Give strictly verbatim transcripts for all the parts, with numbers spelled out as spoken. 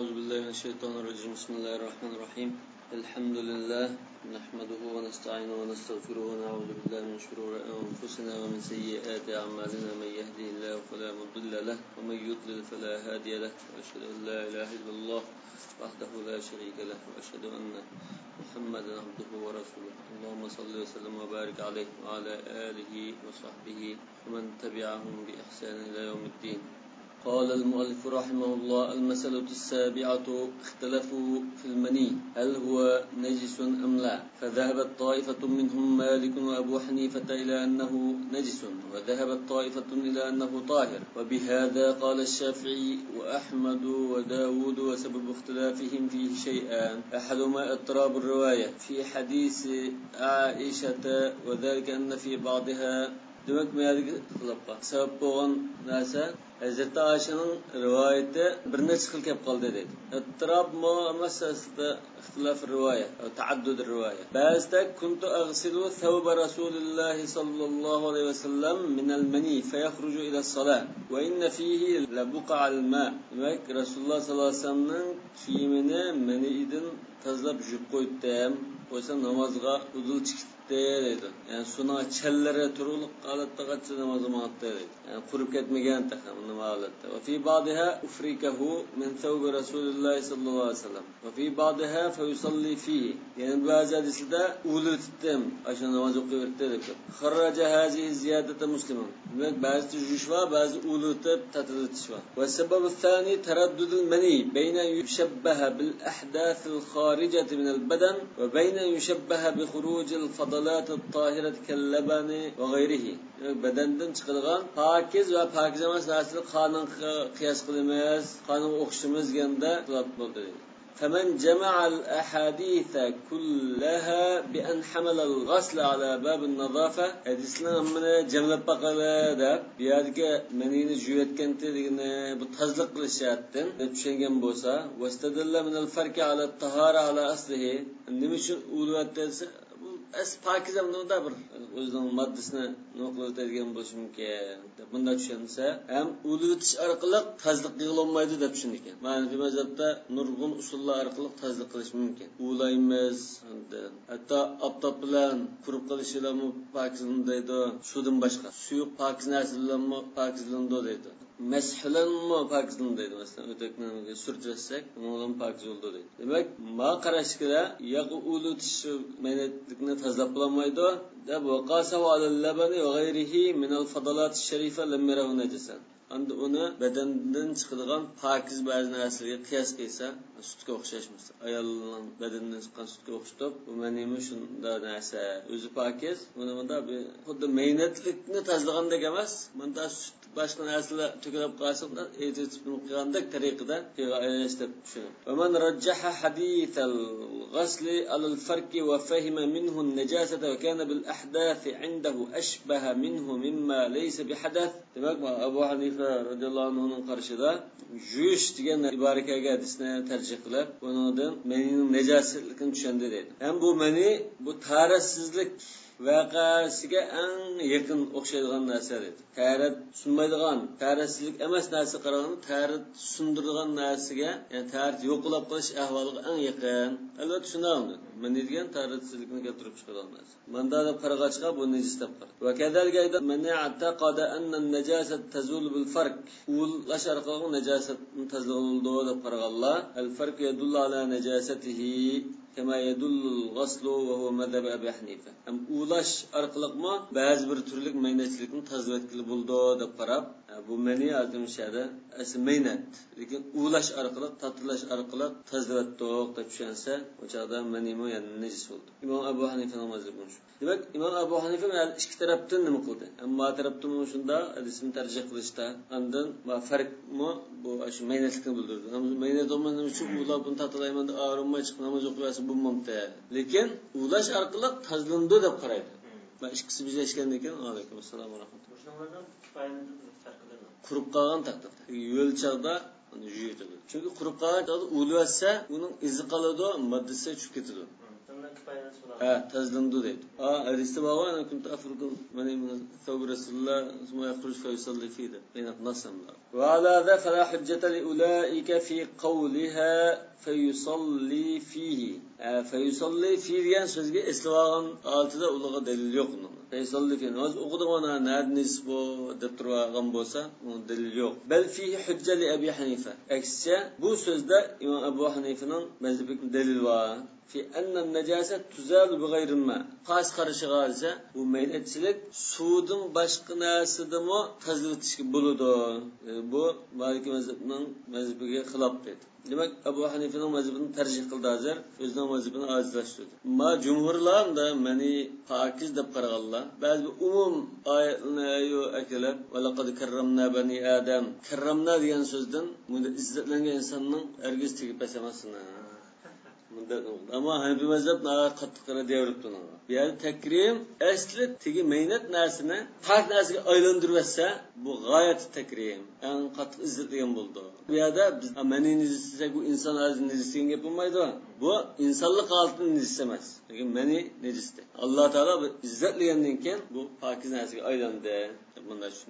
أعوذ بالله من الشيطان الرجيم بسم الله الرحمن الرحيم الحمد لله نحمده ونستعينه ونستغفره ونعوذ بالله من شرور أنفسنا ومن سيئات أعمالنا من يهده الله فلا مضل له ومن يضلل فلا هادي له وأشهد أن لا إله إلا الله وحده لا شريك له وأشهد أن محمدا عبده ورسوله اللهم صل وسلم وبارك عليه وعلى آله وصحبه ومن تبعهم بإحسان إلى يوم الدين. قال المؤلف رحمه الله المسألة السابعة اختلفوا في المني هل هو نجس أم لا، فذهبت طائفة منهم مالك وأبو حنيفة إلى أنه نجس وذهبت طائفة إلى أنه طاهر، وبهذا قال الشافعي وأحمد وداود، وسبب اختلافهم فيه شيئان أحدهما اضطراب الرواية في حديث عائشة وذلك أن في بعضها demek meyadagi ixtilofga sabab bo'lgan narsa Hazreti Ayşe'nin rivayeti bir necha xil kelib qoldi deydi. İttirob masalasida ixtilof rivoya, taaddud rivoya. Ba'zida kuntu aghsilu thawba Rasulillah sallallohu alayhi vasallam min al-mani fayakhruju ila as-salah wa inna fihi la buqa al-ma. Demek Rasulullah sallallohu alayhi vasallamning kiyimini manidan tozalab yuvib qo'ydim. Qo'ysa namozga udul chiqdi deydi. Yani suna challari turliq holatda qatcha namoz o'qiydi deydi. Yani qurib ketmagan taxam nima holatda. Va fi ba'daha ufrikahu min thawb Rasulillah sallallohu alayhi vasallam. Va fi ba'daha fa yusalli fihi. Yani ba'zi hadislarda ulutdim, asha namoz o'qiydi deb. Kharraja hazihi ziyadatu muslimun. Demek ba'zi tujush va ba'zi ulutib tatilitish va. Va sababu thani taraddud al-mani bayna yushabbaha bil ahdath al-kharijah min al-badan va bayna yushabbaha bi khuruj al-fadalat al-tahirah kal-laban va ghayrihi. Badandan chiqadigan pokiz va pokiz emas narsalar qonunga qiyos qilamiz, qonunga o'xshimiz deganda xilof bo'ldi. فمن جمع الأحاديث كلها بأن حمل الغسل على باب النظافة hadislarni mana jamlab baqala deb bu yerga menini juyatganda degani bu tazliq qilishyapti deb tushungan bo'lsa vastadalla min al-farqi ala at-tahara ala aslihi nima uchun ulyapti desa bu as pokiz hamda bir o'zining moddasini noqiladigan bo'lishi mumkin deb bunda tushunsa ham ulyutish orqali tazliq qilolmaydi deb tushungan. Mana bu mazhabda nurg'un usullar orqali tazliq qilish mumkin. Ulaymiz hatto oftob bilan qurib qilishlarmi pokizlandaydi, suvdan boshqa suyuq pokiz narsalarmi pokizlandi deydi. Mashhulanmi pokizlandaydi, masalan o'takni surtirasak undan pokiz bo'ldi deydi. Demak ma qarashkira yaqi ulutish menetlikni tazlab qilolmaydi deb vaqasa al-labani va g'ayrihi min al-fadalat ash-sharifa lam yarahu najasan. Endi uni badandan chiqadigan pokiz ba'zi narsalarga qiyos qilsa, sutga o'xshashmas. Ayolning badandan chiqqan sutga o'xshatib, bu menimi shunda narsa o'zi pokiz, buni bunda xuddi meynatlikni tazlagandek emas, bunda sut boshqa narsalar to'kilib qolsa, aytib qilgandek tariqada qilib tushunib. Va man rajjaha hadith al-ghasl ala al-farq wa fahima minhu an-najasata wa kana bil ahdath 'indahu ashbaha minhu mimma laysa bi hadath. Demak, Abu Hanifa radhiyallohu anhuning qarshida yush degan iboraga hadisni tarjih qilib, bundan mening najosatligini tushunadi deydi. Ham bu meni bu tarasizlik vaqasiga eng yaqin o'xshaydigan narsa deydi. Tarat sunmaydigan, tarasizlik emas narsa qaraganda tarat sundiradigan narsaga, ya'ni tarat yo'qlab qolish ahvoliga eng yaqin. Albatta shunday. Meni degan taratsizlikni keltirib chiqadigan narsa. Manda deb qarag'achqa bu najis deb qaradi. Va kadalga man i'taqada anna an-najasat tazul bil farq. Ul lashar qilgan najosatni tazuldi deb qaraganlar, al-farq yadullu ala najasatihi kama yadullu al-ghaslu wa huwa madhhab Abi Hanifa. Am ulash orqaliqmi ba'zi bir turlik maynachilikni tazlatgili bo'ldi deb qarab, bu meni aytmishadi, asl maynat, lekin ulash orqali, tatlash orqali tazlatdiq deb tushunsa, o'chada menimi yani najis bo'ldi. Imom Abu Hanifa namozlik bo'lmuş. Demak, Imom Abu Hanifa mana ikki tarafdan nima qildi? Ammo tarafdan shunda hadisni tarjih qilishda, undan va farqmi bu shu maynatlikni bildirdi. Maynat olmagan uchun ular buni tatlayman deb arimma chiqib namoz o'qiyasa bo'lmamdi. Lekin ulash orqali tazlandi deb qaraydi. Va ikkisi birlashgandan keyin alaykum assalom va rahmatulloh. Shunlardan kifoyani farqida qurib qolgan taqdirda yo'l chog'da uni yuyitadi. Chunki qurib qolgan taqdirda ulyatsa, uning izi qoladi, moddasi tushib ketadi. Ha, tazlandi deydi. Ha, hadisda bor, ana kunta afrikum, mana thawb rasulullah summa yakhruj fa yusalli fihi. Yana nasamlar. وعلى ذا فلا حجة لأولئك في قولها فيصلي فيه. فيصلي فيه diyen sözge eslavağın altıda ulağa delil yok bunun. Feysalli fihi. Naz okudu ona nerede nisbo depturağın bolsa onun delil yok. Bel fihi hücce li Ebi Hanife. Eksice bu sözde İmam Ebu Hanife'nin mezhebinin delil var. Fi enne necaset tuzalu bi gayri ma. Qas qarışıgarsa bu meynetçilik sudun başqa narsadimi tazilitish buludu. E, bu Maliki mezhebinin mezhebiga xilof dedi. Demek Ebu Hanife'nin mezhebini tercih kıldı hazır. Özünün mezhebini azizlaştırdı. Ma cumhurlar da meni pakiz deb qaraganlar. Bazı umum ayetlerini ayo akelab ve laqad karramna bani Adam. Karramna degan so'zdan bunda izzatlangan insonning ergiz tegib pasamasın. Ama Hanefi mezhep daha qattiqroq devribdi. Bu yerda takrim asli tegi meynat narsini haq narsaga aylantirsa bu g'oyat takrim. Eng qattiq izzatlagan bo'ldi. Bu yerda biz mani nizisiga bu inson azini nizisiga gap bo'lmaydi. Bu insonlik holatning nizisi emas. Lekin mani nizisdi. Alloh taolo bu izzatlagandan keyin bu pokiz narsaga aylandi. Bunday tushun.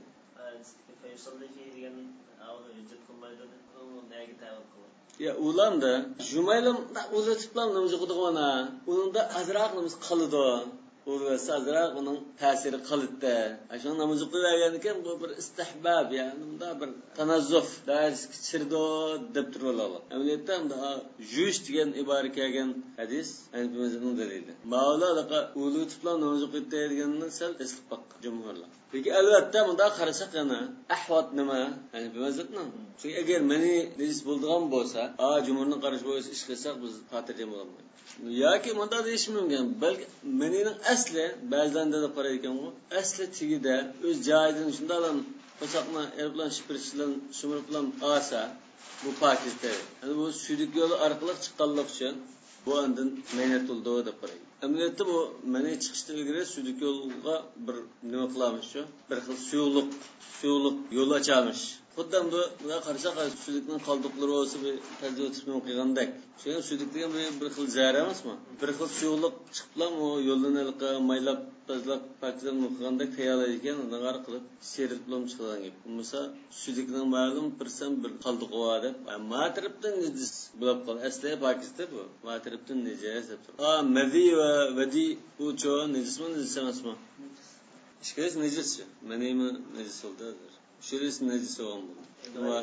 Ya ulam da Jumaylam da uzatiblam namazı qildiqona. Uning da azroq namaz qildi. O'rgasa azroq uning ta'siri qildi. Ashun namazı qilgan ekan bu bir istihbab, ya'ni unda bir tanazzuf, dars kichirdi deb turiblar. Amaliyotda unda jush degan ibora kelgan hadis antimizning dalili. Mavla da uzatiblam namazı qildi deganni sal eslib baqqan jumhurlar. Peki albatta bunda qarasak yana ahvat nima? Yani bilmezlikmi? Çünkü eğer meni nejis bo'ldigan bo'lsa, a jumhurning qarashi bo'yicha ish qilsak biz xotirjam bo'lamiz. Yoki bunda deyish mumkin. Balki menining asli ba'zilanda da qaraydigan u, asli tigida o'z joyidan shundalan qo'saqni er bilan shipirish bilan shumir bilan olsa, bu pokizda. Yani bu suydik yo'li orqali chiqqanlik uchun bu andan mehnat bo'ldi deb qaraydi. Amaliyotda bu meni chiqishda ilgari suydik yo'lga bir nima qilamiz shu? Bir xil suyuqlik, suyuqlik yo'l ochamiz. Xuddi bu buna qarasak suyuqning qoldiqlari bo'lsa bir tadqiqot qilgandek. Shu suyuq degan bir xil zarar emasmi? Bir xil suyuqlik chiqiblam o yo'lni maylab tazlab pakizdan qilgandek tayyorlar ekan, undan qilib serib bilan chiqagan gap. Bo'lmasa suyuqning ma'lum birsan bir qoldiq bor deb, matribdan nejis bo'lib qol. Asli pakizda bu. Matribdan nejis deb. Ha, mazi va vadi bu cho nejismi, nejis emasmi? Ishkes nejis. Menimi nejis bo'ldi. Şurası necisi olmalı. Ama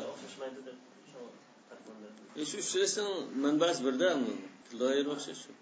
e şu şurasının manbası birde mi? Dolayı baksa şu.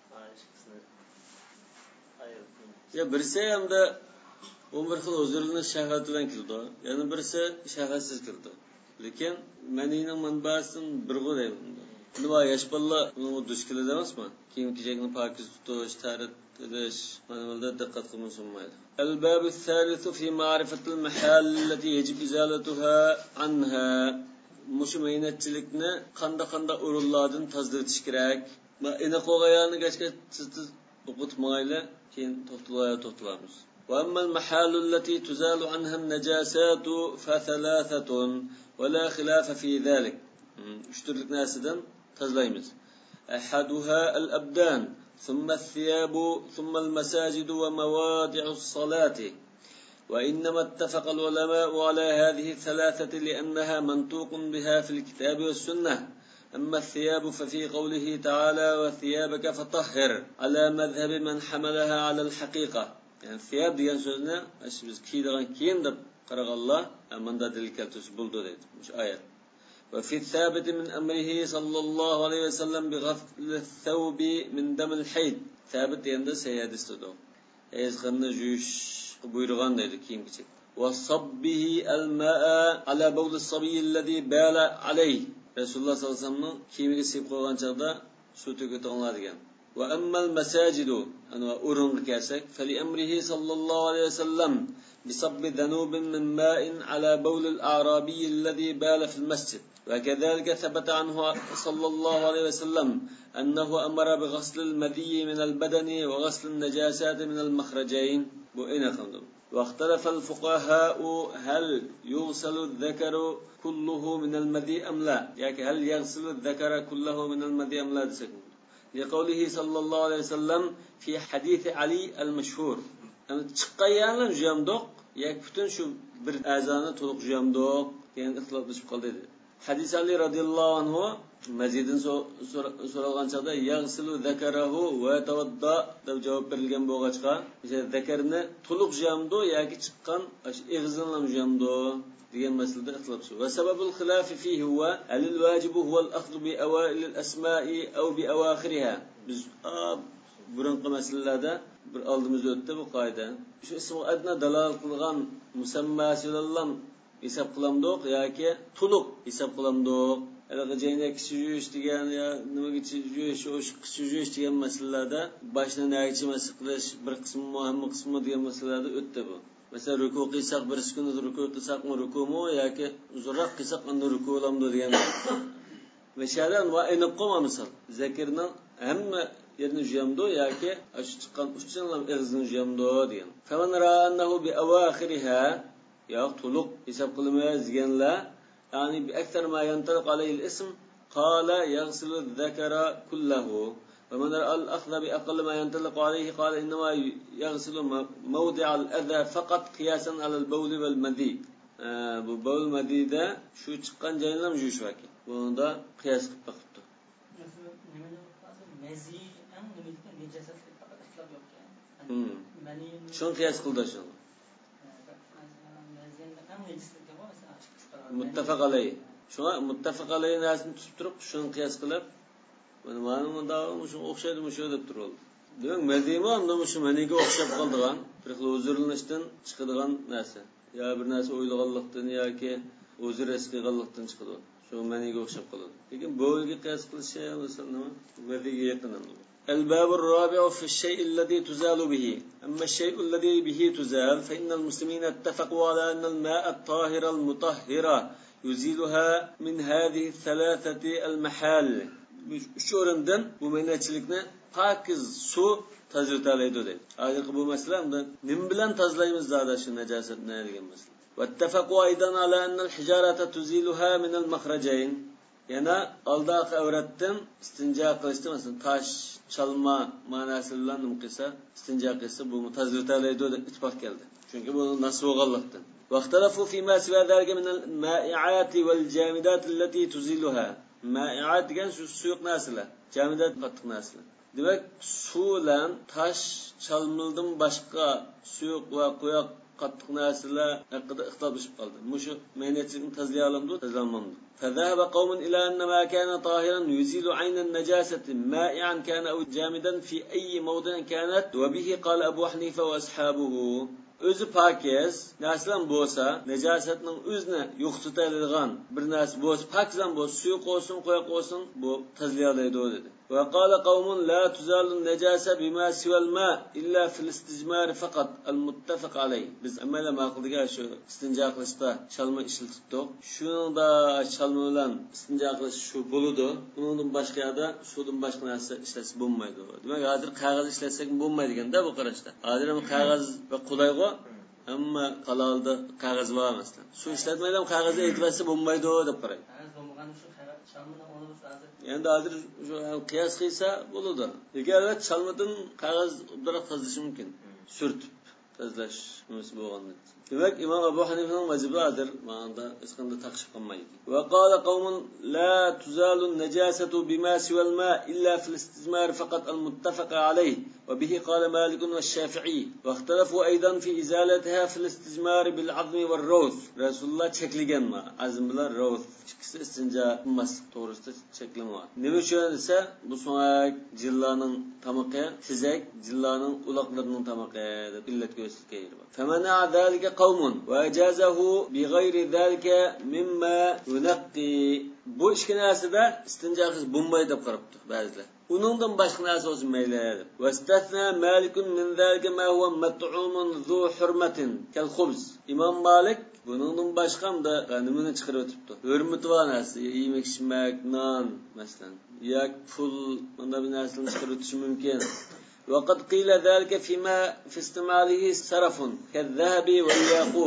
Ya birisi hem de on bir xil o'zini shahvat bilan kildi. Yani birisi shahvatsiz kildi. Lekin meninin manbasın bir qo'day bunda. Nima yosh balla uni dushkilada emasmi? Kiyim-kechakni pokiz tutish, tarat edish, mana bunda diqqat qilmoq bo'lmaydi. الباب الثالث في معرفة المحال التي يجب إزالتها عنها. Muş meynetçilikni qanda-qanda urullardan tazdirtish kerak. Va ina qo'yganni gachga siz o'qitmayli, keyin to'xtalaya to'xtalamiz. Wa amma al-mahal allati tuzalu anha an-najasat fa thalathatun wa la khilafa fi dhalik. Uch turlik narsadan tozlaymiz. Ahaduha al-abdan ثم الثياب ثم المساجد ومواضع الصلاة. وإنما اتفق العلماء على هذه الثلاثة لأنها منطوق بها في الكتاب والسنة. أما الثياب ففي قوله تعالى وثيابك فطهر على مذهب من حملها على الحقيقة. يعني الثياب ديان سنة أشبز كيدغان كين دب قرغ الله أمن دا دلكالتوس بلدو ديت مش آيات. وفي الثابت من أمره صلى الله عليه وسلم بغسل الثوب من دم الحيض. ثابت يندى سياد استدو يزغن جوش بيرغان ديدو كيم كيشك. وصبه الماء على بول الصبي الذي بال عليه. رسول الله صلى الله عليه وسلم كيم كيسيب قوغان چغدا سوتوكو تغنى ديگان. وأما المساجد أنوا أورنغ كاسك فلأمره صلى الله عليه وسلم بصب ذنوب من ماء على بول الأعرابي الذي بال في المسجد. وكذلك ثبت عنه صلى الله عليه وسلم أنه أمر بغسل المذي من البدن وغسل النجاسات من المخرجين. واختلف الفقهاء هل يغسل الذكر كله من المذي أم لا؟ يعني هل يغسل الذكر كله من المذي أم لا؟ لقوله صلى الله عليه وسلم في حديث علي المشهور chiqqanlarni juyamdoq yoki butun shu bir a'zoni to'liq juyamdoq keyin ixtiloflashib qoldi dedi. Hadis Ali radhiyallohu anhu mazidin so'ralgan chaqda yaghsilu zakarahu va tawadda deb javob berilgan bo'lg'achqa, o'sha zakarni to'liq yuvamdi yoki chiqqan eg'izini ham yuvamdi degan masalada ixtilof shu. Va sababul xilafi fihi huwa al-wajib huwa al-akhdhu bi awail al-asma'i aw bi awakhiriha. Biz burunqi masalalarda bir oldimizda o'tdi bu qoida. Shu ismi adna dalal qilgan musammasilardan hisob qilamdiq yoki to'liq hisob qilamdiq. Hali jayna kichiyush degan yo nimaga kichiyush, o'sha kichiyush degan masalalarda boshni nagichi masal qilish bir qismi muhim qismi degan masalalarda o'tdi bu. Mesela ruku qilsak bir sekund ruku qilsakmi rukumu yoki uzunroq qilsak unda ruku olamdi degan. Meshadan va aniq qolma misol. Zakirning hamma yerini yuyamdi yoki shu chiqqan uchdan ham eg'izini yuyamdi degan. Faman ra'annahu bi awakhiriha ya to'liq hisob qilmaymiz deganlar, ya'ni bi aktar ma yantaliq alayhi al-ism qala yaghsilu adh-dhakara kullahu. ومن رأى الأخذ بأقل ما ينطلق عليه قال إنما يغسل موضع الأذى فقط قياسا على البول والمذي. Bu bol madida shu chiqqan joyini ham yuvish vaki. Bunda qiyos qilib baqibdi. Mesela nimaga qilsa mazi ham nimaga najosatga faqat ixtilof yo'q-ku. Hmm. Shuni qiyos qildi shuni. Muttafaq alayhi. Shuna muttafaq alayhi nasini tutib turib, shuni qiyos qilib mana mana bunda shu o'xshaydi shu deb turadi. Demak, madima unda shu maniga o'xshab qoldigan, bir xil o'zirlanishdan chiqadigan narsa. Ya bir narsa o'ylaganlikdan yoki o'zir esqiganlikdan chiqadi. Shu maniga o'xshab qoladi. Lekin bo'yga qiyos qilish masalan nima? Madiga yaqin edi. الباب الرابع في الشيء الذي تزال به. أما الشيء الذي به تزال فإن المسلمين اتفقوا على أن الماء الطاهر المطهر يزيلها من هذه الثلاثة المحال. Üç o'rindan bu maynachilikni pokiz suv tozaltaydi dedi. Hozirgi bu masalamda nim bilan tozalaymiz zada shu najosatni degan masala. Vattafaqu aydan ala anna al-hijarata tuziluha min al-makhrajayn. Yana aldaqi avratdan istinja qilishda masalan tosh, chalma ma'nosi bilan nim qilsa, istinja qilsa bu tozaltaydi deb ittifoq keldi. Chunki bu nasb bo'lganlikdan. Vaqtalafu fi ma siwa zalika min al-ma'i'ati wal-jamidat allati tuziluha. Ma'i'at degan shu suyuq narsalar, jamidat qattiq narsalar. Demak, suv bilan tosh, chalmildan boshqa suyuq va qo'yoq qattiq narsalar haqida ixtiloflashib qoldi. Mushu maynachilikni tozalay olamdi, tozalolmaydi. فذهب قوم إلى أن ما كان طاهرا يزيل عين النجاسة مائعا كان أو جامدا في أي موضع كانت وبه قال أبو حنيفة وأصحابه. Özü pakiz, naslan bo'lsa, najosatning o'zini yo'qotadigan bir narsa bo'lsa, pakizdan bo'lsa, suyuq olsun, qo'yaq olsun, bu tozlayoladi dedi. Va qala qawmun la tuzalu najasa bima siwal ma illa fil istijmar faqat al muttafaq alayh. Biz amala ma'qulga shu istinja qilishda chalma ishlatdik. Shunda chalma bilan istinja qilish shu bo'ladi. Undan boshqada suvdan boshqa narsa ishlatsa bo'lmaydi. Demak, hozir qog'oz ishlatsak bo'lmaydiganda bu qarashda. Hozir ham qog'oz va qulayga hamma qalalda qog'oz bor emasdan. Shu ishlatmaydan qog'ozni aytibsa bo'lmaydi deb qaraydi. Qog'oz bo'lmagan shu chalmani olib hozir. Endi hozir shu qiyos qilsa bo'ladi. Agar chalmadan qog'oz udroq tozalash mumkin. Surtib tozalash mumkin bo'lganda. Demak, Imom Abu Hanifaning mazhabi hozir ma'noda hech qanday taqshib qilmaydi. Va qala qawmun la tuzalu an-najasatu bima siwa al-ma illa fil istijmar faqat al-muttafaq alayh. وبه قال مالك والشافعي واختلفوا أيضا في إزالتها في الاستجمار بالعظم والروث. رسول الله çekligen ma azm bilan roth ikisi istinja qilmas to'g'risida cheklanma. Nima uchun esa bu so'ng jillarning tamoqi, tizak jillarning uloqlarining tamoqi deb illat ko'rsatgan. Famana zalika qawmun wa ajazahu bighayri zalika mimma yunqi. Bu ikki narsada istinja qilish bo'lmaydi deb qarabdi ba'zilar. Uningdan boshqa narsa olsa mayli. Vastatna Malikun min zalika ma huwa mat'umun zu hurmatin kal khubz. Imom Malik buningdan boshqa hamda nimani chiqarib o'tibdi. Hurmati bor narsa, yemak, ichmak, non, masalan, yak pul, bunday bir narsalarni chiqarib o'tish mumkin. وقد قيل ذلك فيما في استعماله سرف كالذهب والياقوت.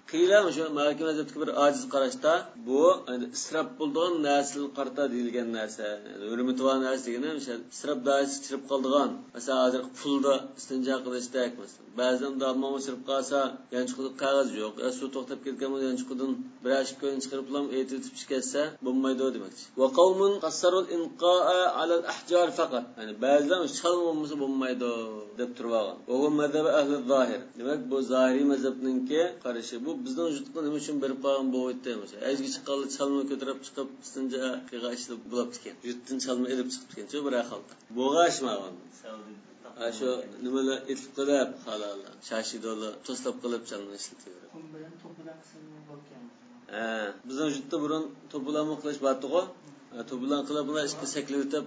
qiyla o'sha Maliki mazhabdagi bir ojiz qarashda bu isrof bo'lgan nasl qarta deyilgan narsa. Hurmatli narsa degani o'sha isrof doirasi chirib qoldigan. Masalan, hozir pulda istinjo qilishdek masalan. Ba'zan dammo chirib qolsa, yanchiqda qog'oz yo'q. Suv to'xtab ketgan bo'lsa yanchiqdan bir ashib ko'yin chiqarib lam aytib chiqarsa bo'lmaydi demoqchi. Va qawmun qassarul inqa'a 'ala al-ahjar faqat. Ya'ni ba'zan chalmamsa bo'lmaydi deb turgan. Va bu mazhab ahli zohir. Demak bu zohiriy mazhabninki qarashi. Bu bizning vujudga nima uchun berib qo'ygan bu o'tda emas. Azgi chiqqanlar chalma ko'tarib chiqib istinjo qilgan ishlab bo'lib ketgan. Vujuddan chalma elib chiqib ketgan. Shu bir ahvolda. Bo'g'ashmagan. Ashu nimalar etib qilib halol. Shashidolar to'slab qilib chalma ishlataveradi. Qum bilan to'pidan qismi bo'lgan. Ha, bizning vujudda burun to'planma qilish batqo. To'plan qilib bular ishga saklab o'tib,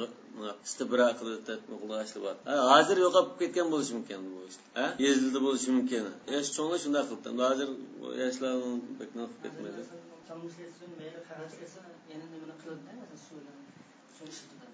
istibra qilib o'tib, o'qilashli bor. Hozir yo'qolib ketgan bo'lishi mumkin bu ish. Ha? Yezildi bo'lishi mumkin. Yosh cho'nglar shunday qildi. Hozir yoshlarning beknoq ketmaydi. Chamishlesin, mayli qarashlesin, yana nima qiladi, masalan, suvdan. Suv ishlatadi.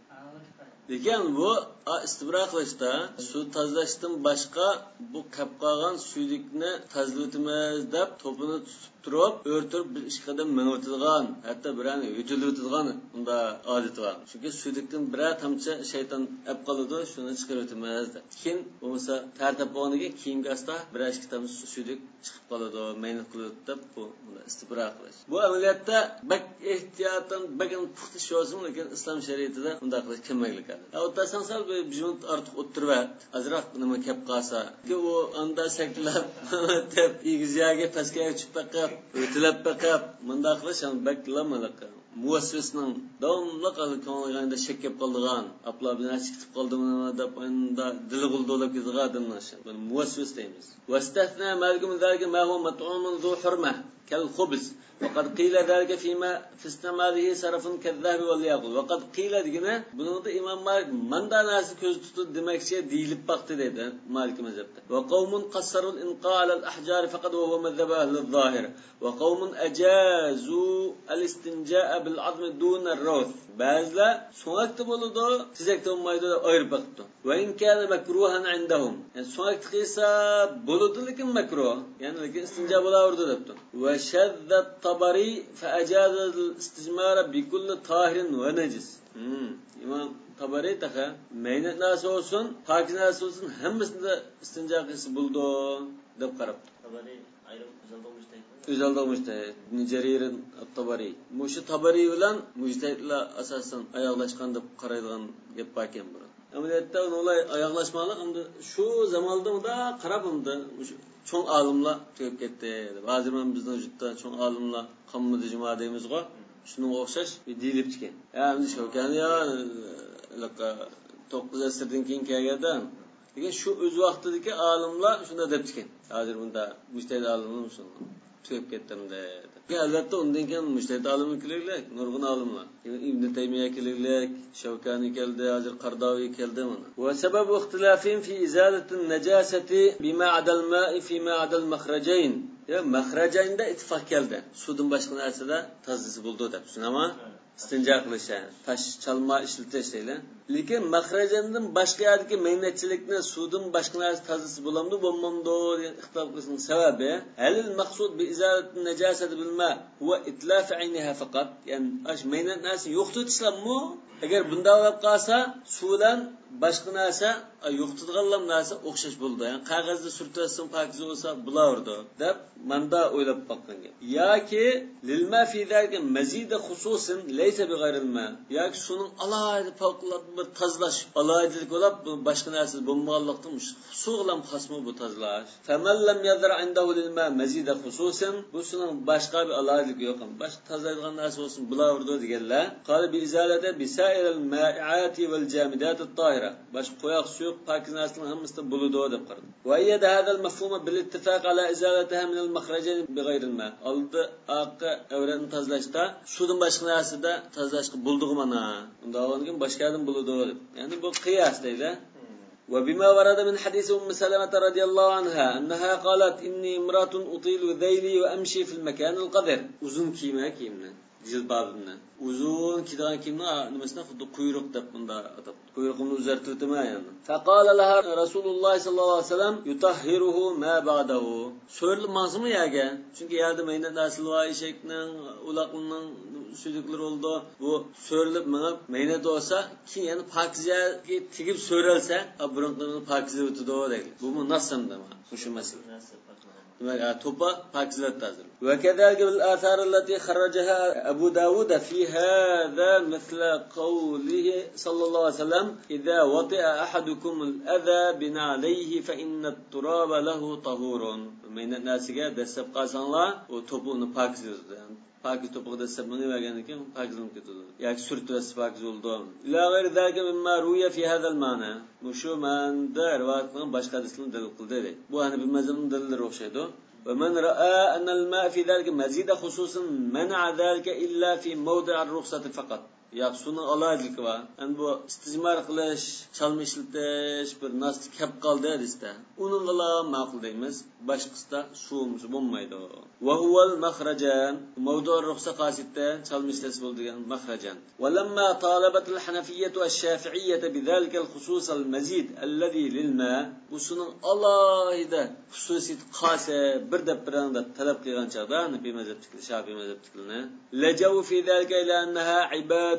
Lekin bu istibra qilishda suv tozalashdan boshqa bu qap qolgan suvlikni tozalutimiz deb to'pini tutib turib, o'rtirib bir ish qadam menotadigan, hatto birani yutiladigan unda odat bor. Chunki suvlikdan bir tomchi shayton ap qoladi, shuni chiqarib o'tamiz deb. Keyin bo'lmasa tartib bo'lganiga keyingi asta bir ikki tomchi suvlik chiqib qoladi, mayni qilib deb bu istibra qilish. Bu amaliyotda bak ehtiyotdan bagan puxta sho'zim, lekin islom shariatida unda qilish kerakli. Ha, o'tasan sal bir minut ortiq o'tirib, azroq nima kep qolsa, ki u anda saklab deb igizyaga pastga tushib baqib, o'tilab baqib, bunda qilish ham baklamalaq. Muvassisning davomli qilib ko'ngilganda shak kep qoldigan, aplar bilan chiqib qoldimi deb unda dili g'uldolab ketgan odamlar. Buni muvassis deymiz. Vastathna malkum zalika ma huwa mat'umun zu hurma kal khubz. وقد قيل ذلك فيما في استعماله صرف كالذهب والياقوت. وقد قيل degina buningda imom Malik manda narsa ko'z tutib demakchi deyilib baqdi dedi Malik mazhabda. Va qawmun qassarul inqa ala al-ahjar faqad wa huwa madhhab ahli al-zahir. Va qawmun ajazu al-istinja'a bil 'azm dun ar-rawth. Ba'zilar so'ngakda bo'ladi, tizakda bo'lmaydi ayirib baqdi. Va in kana makruhan indahum. Yani so'ngakda qilsa bo'ladi lekin makruh. Ya'ni lekin istinja bo'laverdi debdi. Va shaddat Tabari فأجاز الاستجمار بكل طاهر ونجس. İmam Tabari taha meynet nasıl olsun, pakiz nasıl olsun hemmisinde istinca kısı buldu deb qarab. Tabari ayrım özelden müştehid. Özelden müştehid. Nicerir'in Tabari. Muşu Tabari bilan müştehidlar asasen ayaqlaşkan deb qaraydigan gap bor ekan bu. Amaliyotda ular ayaqlaşmalar endi shu zamonda unda qarabimda cho'ng olimlar to'yib ketdi. Hozir men bizning vujudda cho'ng olimlar qammidi juma deymizga, shunga o'xshash deyilib chiqqan. Ya endi shu ekan ya to'qqiz asrdan keyin kelgandan, lekin shu o'z vaqtidagi olimlar shunda deb chiqqan. Hozir bunda mujtahid olimlar shunga to'yib ketdimda. Albatta undan keyin mujtahid olimlar keraklar, nurg'un olimlar. Ibn Taymiya keraklar, Shavkani keldi, hozir Qardaviy keldi mana. Va sababu ixtilafin fi izalatin najasati bima adal ma'i fi ma adal makhrajayn. Ya makhrajaynda ittifoq keldi. Suvdan boshqa narsada tozisi bo'ldi deb. Shunami? Istinja qilish, tash chalma ishlatish deylar. Lekin makhrajandan boshqa yerdagi maynatchilikni suvdan boshqa narsa tozisi bo'lamdi, bo'lmamdi degan ixtilof qilishning sababi halil maqsud bi izalatin najasati bil ma huwa itlaf ayniha faqat. Ya'ni ash maynat narsa yo'qotishlarmi? Agar bunda olib qolsa, suvdan boshqa narsa yo'qotadigan narsa o'xshash bo'ldi. Ya'ni qog'ozda surtasiz pokiz bo'lsa bulardi deb menda o'ylab boqqan gap. Yoki lil ma fi zalika mazida xususan laysa bi ghayril ma. Yoki suning alohida favqulodda bir tozalash, alohidalik bo'lib boshqa narsa bo'lmaganlikdan suv bilan xosmi bu tozalash. Faman lam yadra indahu lil ma mazida xususan, bu suning boshqa bir alohidalik yo'q. Boshqa tozaladigan narsa bo'lsin bulardi deganlar. Qali bi izalada bi sa'iril ma'iati val jamidat at-tahira. Boshqa qo'yoq suv pakiz narsalar hammasida bo'ladi deb qaradi. Va yada hadal mafhuma bil ittifaq ala izalatiha min al makhrajayn bi ghayril ma. Oldi aqqa avratni tozalashda suvdan boshqa narsada tozalashga bo'ldi mana. Unda olgan boshqadan bo'ladi. Yani bu qiyas deydi. Ve bima varada min hadis Umm Salamah radhiyallahu anha annaha qalat inni imratun utilu dhayli ve amshi fil makan al-qadr. Uzun kiyme kiyimni. jilbabini. Uzun kidan kimni nimasini xuddi quyruq deb bunda atab. Quyruqni uzartib o'tma yani. Faqala laha Rasululloh sallallohu alayhi vasallam yutahhiruhu ma ba'dahu. So'rli mazmuni yaga. Chunki yerda mayna nasl va eshakning, uloqning suyuklari oldu. Bu so'rilib minib mayna bo'lsa, keyin pokizaga tegib so'ralsa, burunqining pokiza o'tidi deydi. Bu nasmda shu masala. توبة باكزلت تازل وكذلك بالآثار التي خرجها أبو داود في هذا مثل قوله صلى الله عليه وسلم إذا وطئ أحدكم الأذى بنعليه فإن التراب له طهور من الناس قال دسب قاسان الله وتوبون باكزلت pakiz to'piqda sabmani bergan ekan pakizlanib ketadi yoki surtasi pakiz bo'ldi ila g'ayri zalika mimma ruya fi hadha al-ma'na mushu ma'nda rivoyat qilgan boshqa hadislarni dalil qildi bu Hanafi mazhabining dalillariga o'xshaydi va man ra'a anna al-ma' fi zalika mazida khususan man'a zalika illa fi mawdi' ar-rukhsati faqat yaxsuni alaylik va an bu istijmar qilish chalma ishlatish bir nasni kap qoldi desda uning g'ala ma'qul deymiz boshqasida suvimiz bo'lmaydi va huval makhrajan mawdu' ruxsa qasidda chalma ishlatish bo'ladigan makhrajan walamma talabat al-hanafiyyah va ash-shafi'iyyah bidhalika al-khusus al-mazid alladhi lil-ma usuning alohida xususiyat qasi bir deb biranda talab qilgan chaqda Hanafi mazhabidagi Shafi'i mazhabidagini lajaw fi dhalika ila annaha ibad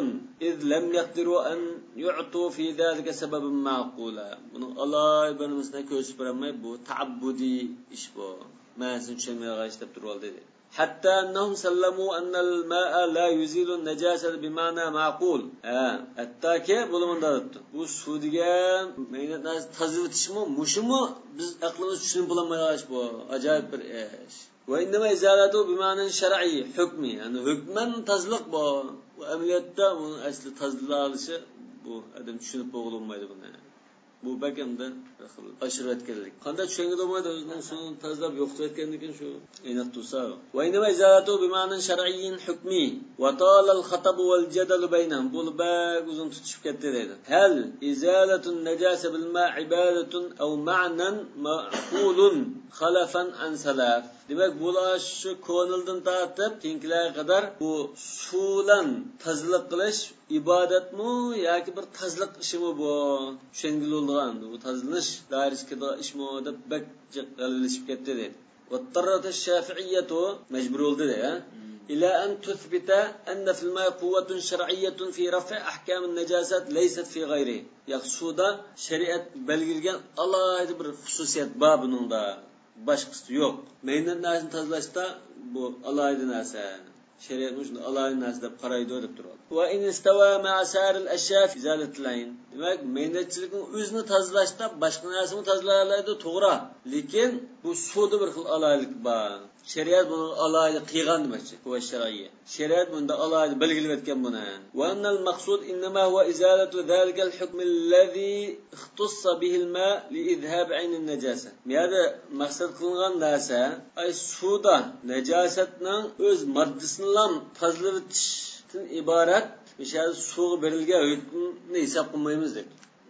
إذ لم يقدروا أن يعطوا في ذلك سببا معقولا bunun alay bilmasına kösüp vermey bu ta'abbudi iş bu ma'sin çelmeye qarıştırıp durul dedi hatta annahum sallamu anna al-ma'a la yuzilu an-najasata bima'na ma'qul ha hatta ki bulumunda tuttu bu su degan meynat tazivitishmi mushimi biz aqlimiz tushunib bulamayish bu ajoyib bir ish va inma izalatu bima'na shar'i hukmi yani hukman tazliq bu bu amaliyotda uni asli tazlalishi bu adam tushunib bo'lmaydi buni bu bakamda oshirib aytganlik qanday tushunga bo'lmaydi o'zining suvini tazlab yo'qotayotgan ekan shu aniq tursa va inma izalatu bima'na shar'iyyin hukmi wa tala al-khatab wal jadal baynahum bu bak uzun tutishib ketdi deydi hal izalatu an-najasa bil ma' ibadatun aw ma'nan ma'qulun khalafan an salaf demak bular shu ko'nildan tortib keyingilarga qadar bu suvlan tazliq qilish ibodatmi yoki bir tazliq ishimi bu tushungil bo'lgan bu tazlanish doirasiga ishmi deb bak g'alilashib ketdi deydivattarrat ash-shafi'iyyatu majbur bo'ldi deydi ila an tuthbita anna fil ma'i quwwatun shar'iyyatun fi raf' ahkam an-najasat laysat fi ghayri yaqsuda shariat belgilgan alohida bir xususiyat bor buningda boshqasi yo'q meynat narsani tozalashda bu alohida narsa shariat shuni alohida narsa deb qaraydi deb turadi va in istawa ma'asar al-ashyaf izalatul-ayn demak meynatchilikning o'zini tozalashda boshqa narsani tozalaydi to'g'ri lekin bu suvda bir xil alohidlik bor shariat buni alohida qilgan demakchi bu shar'iy shariat bunda alohida belgilab o'tgan buni va annal maqsud inma huwa izalatu zalika al-hukm alladhi ikhtassa bihi al-ma' li idhab 'ayn an-najasa miyada maqsad qilingan narsa ay suvda najosatning o'z moddasidan tozalashdan iborat o'sha suvga berilgan hukmni hisob qilmaymiz deb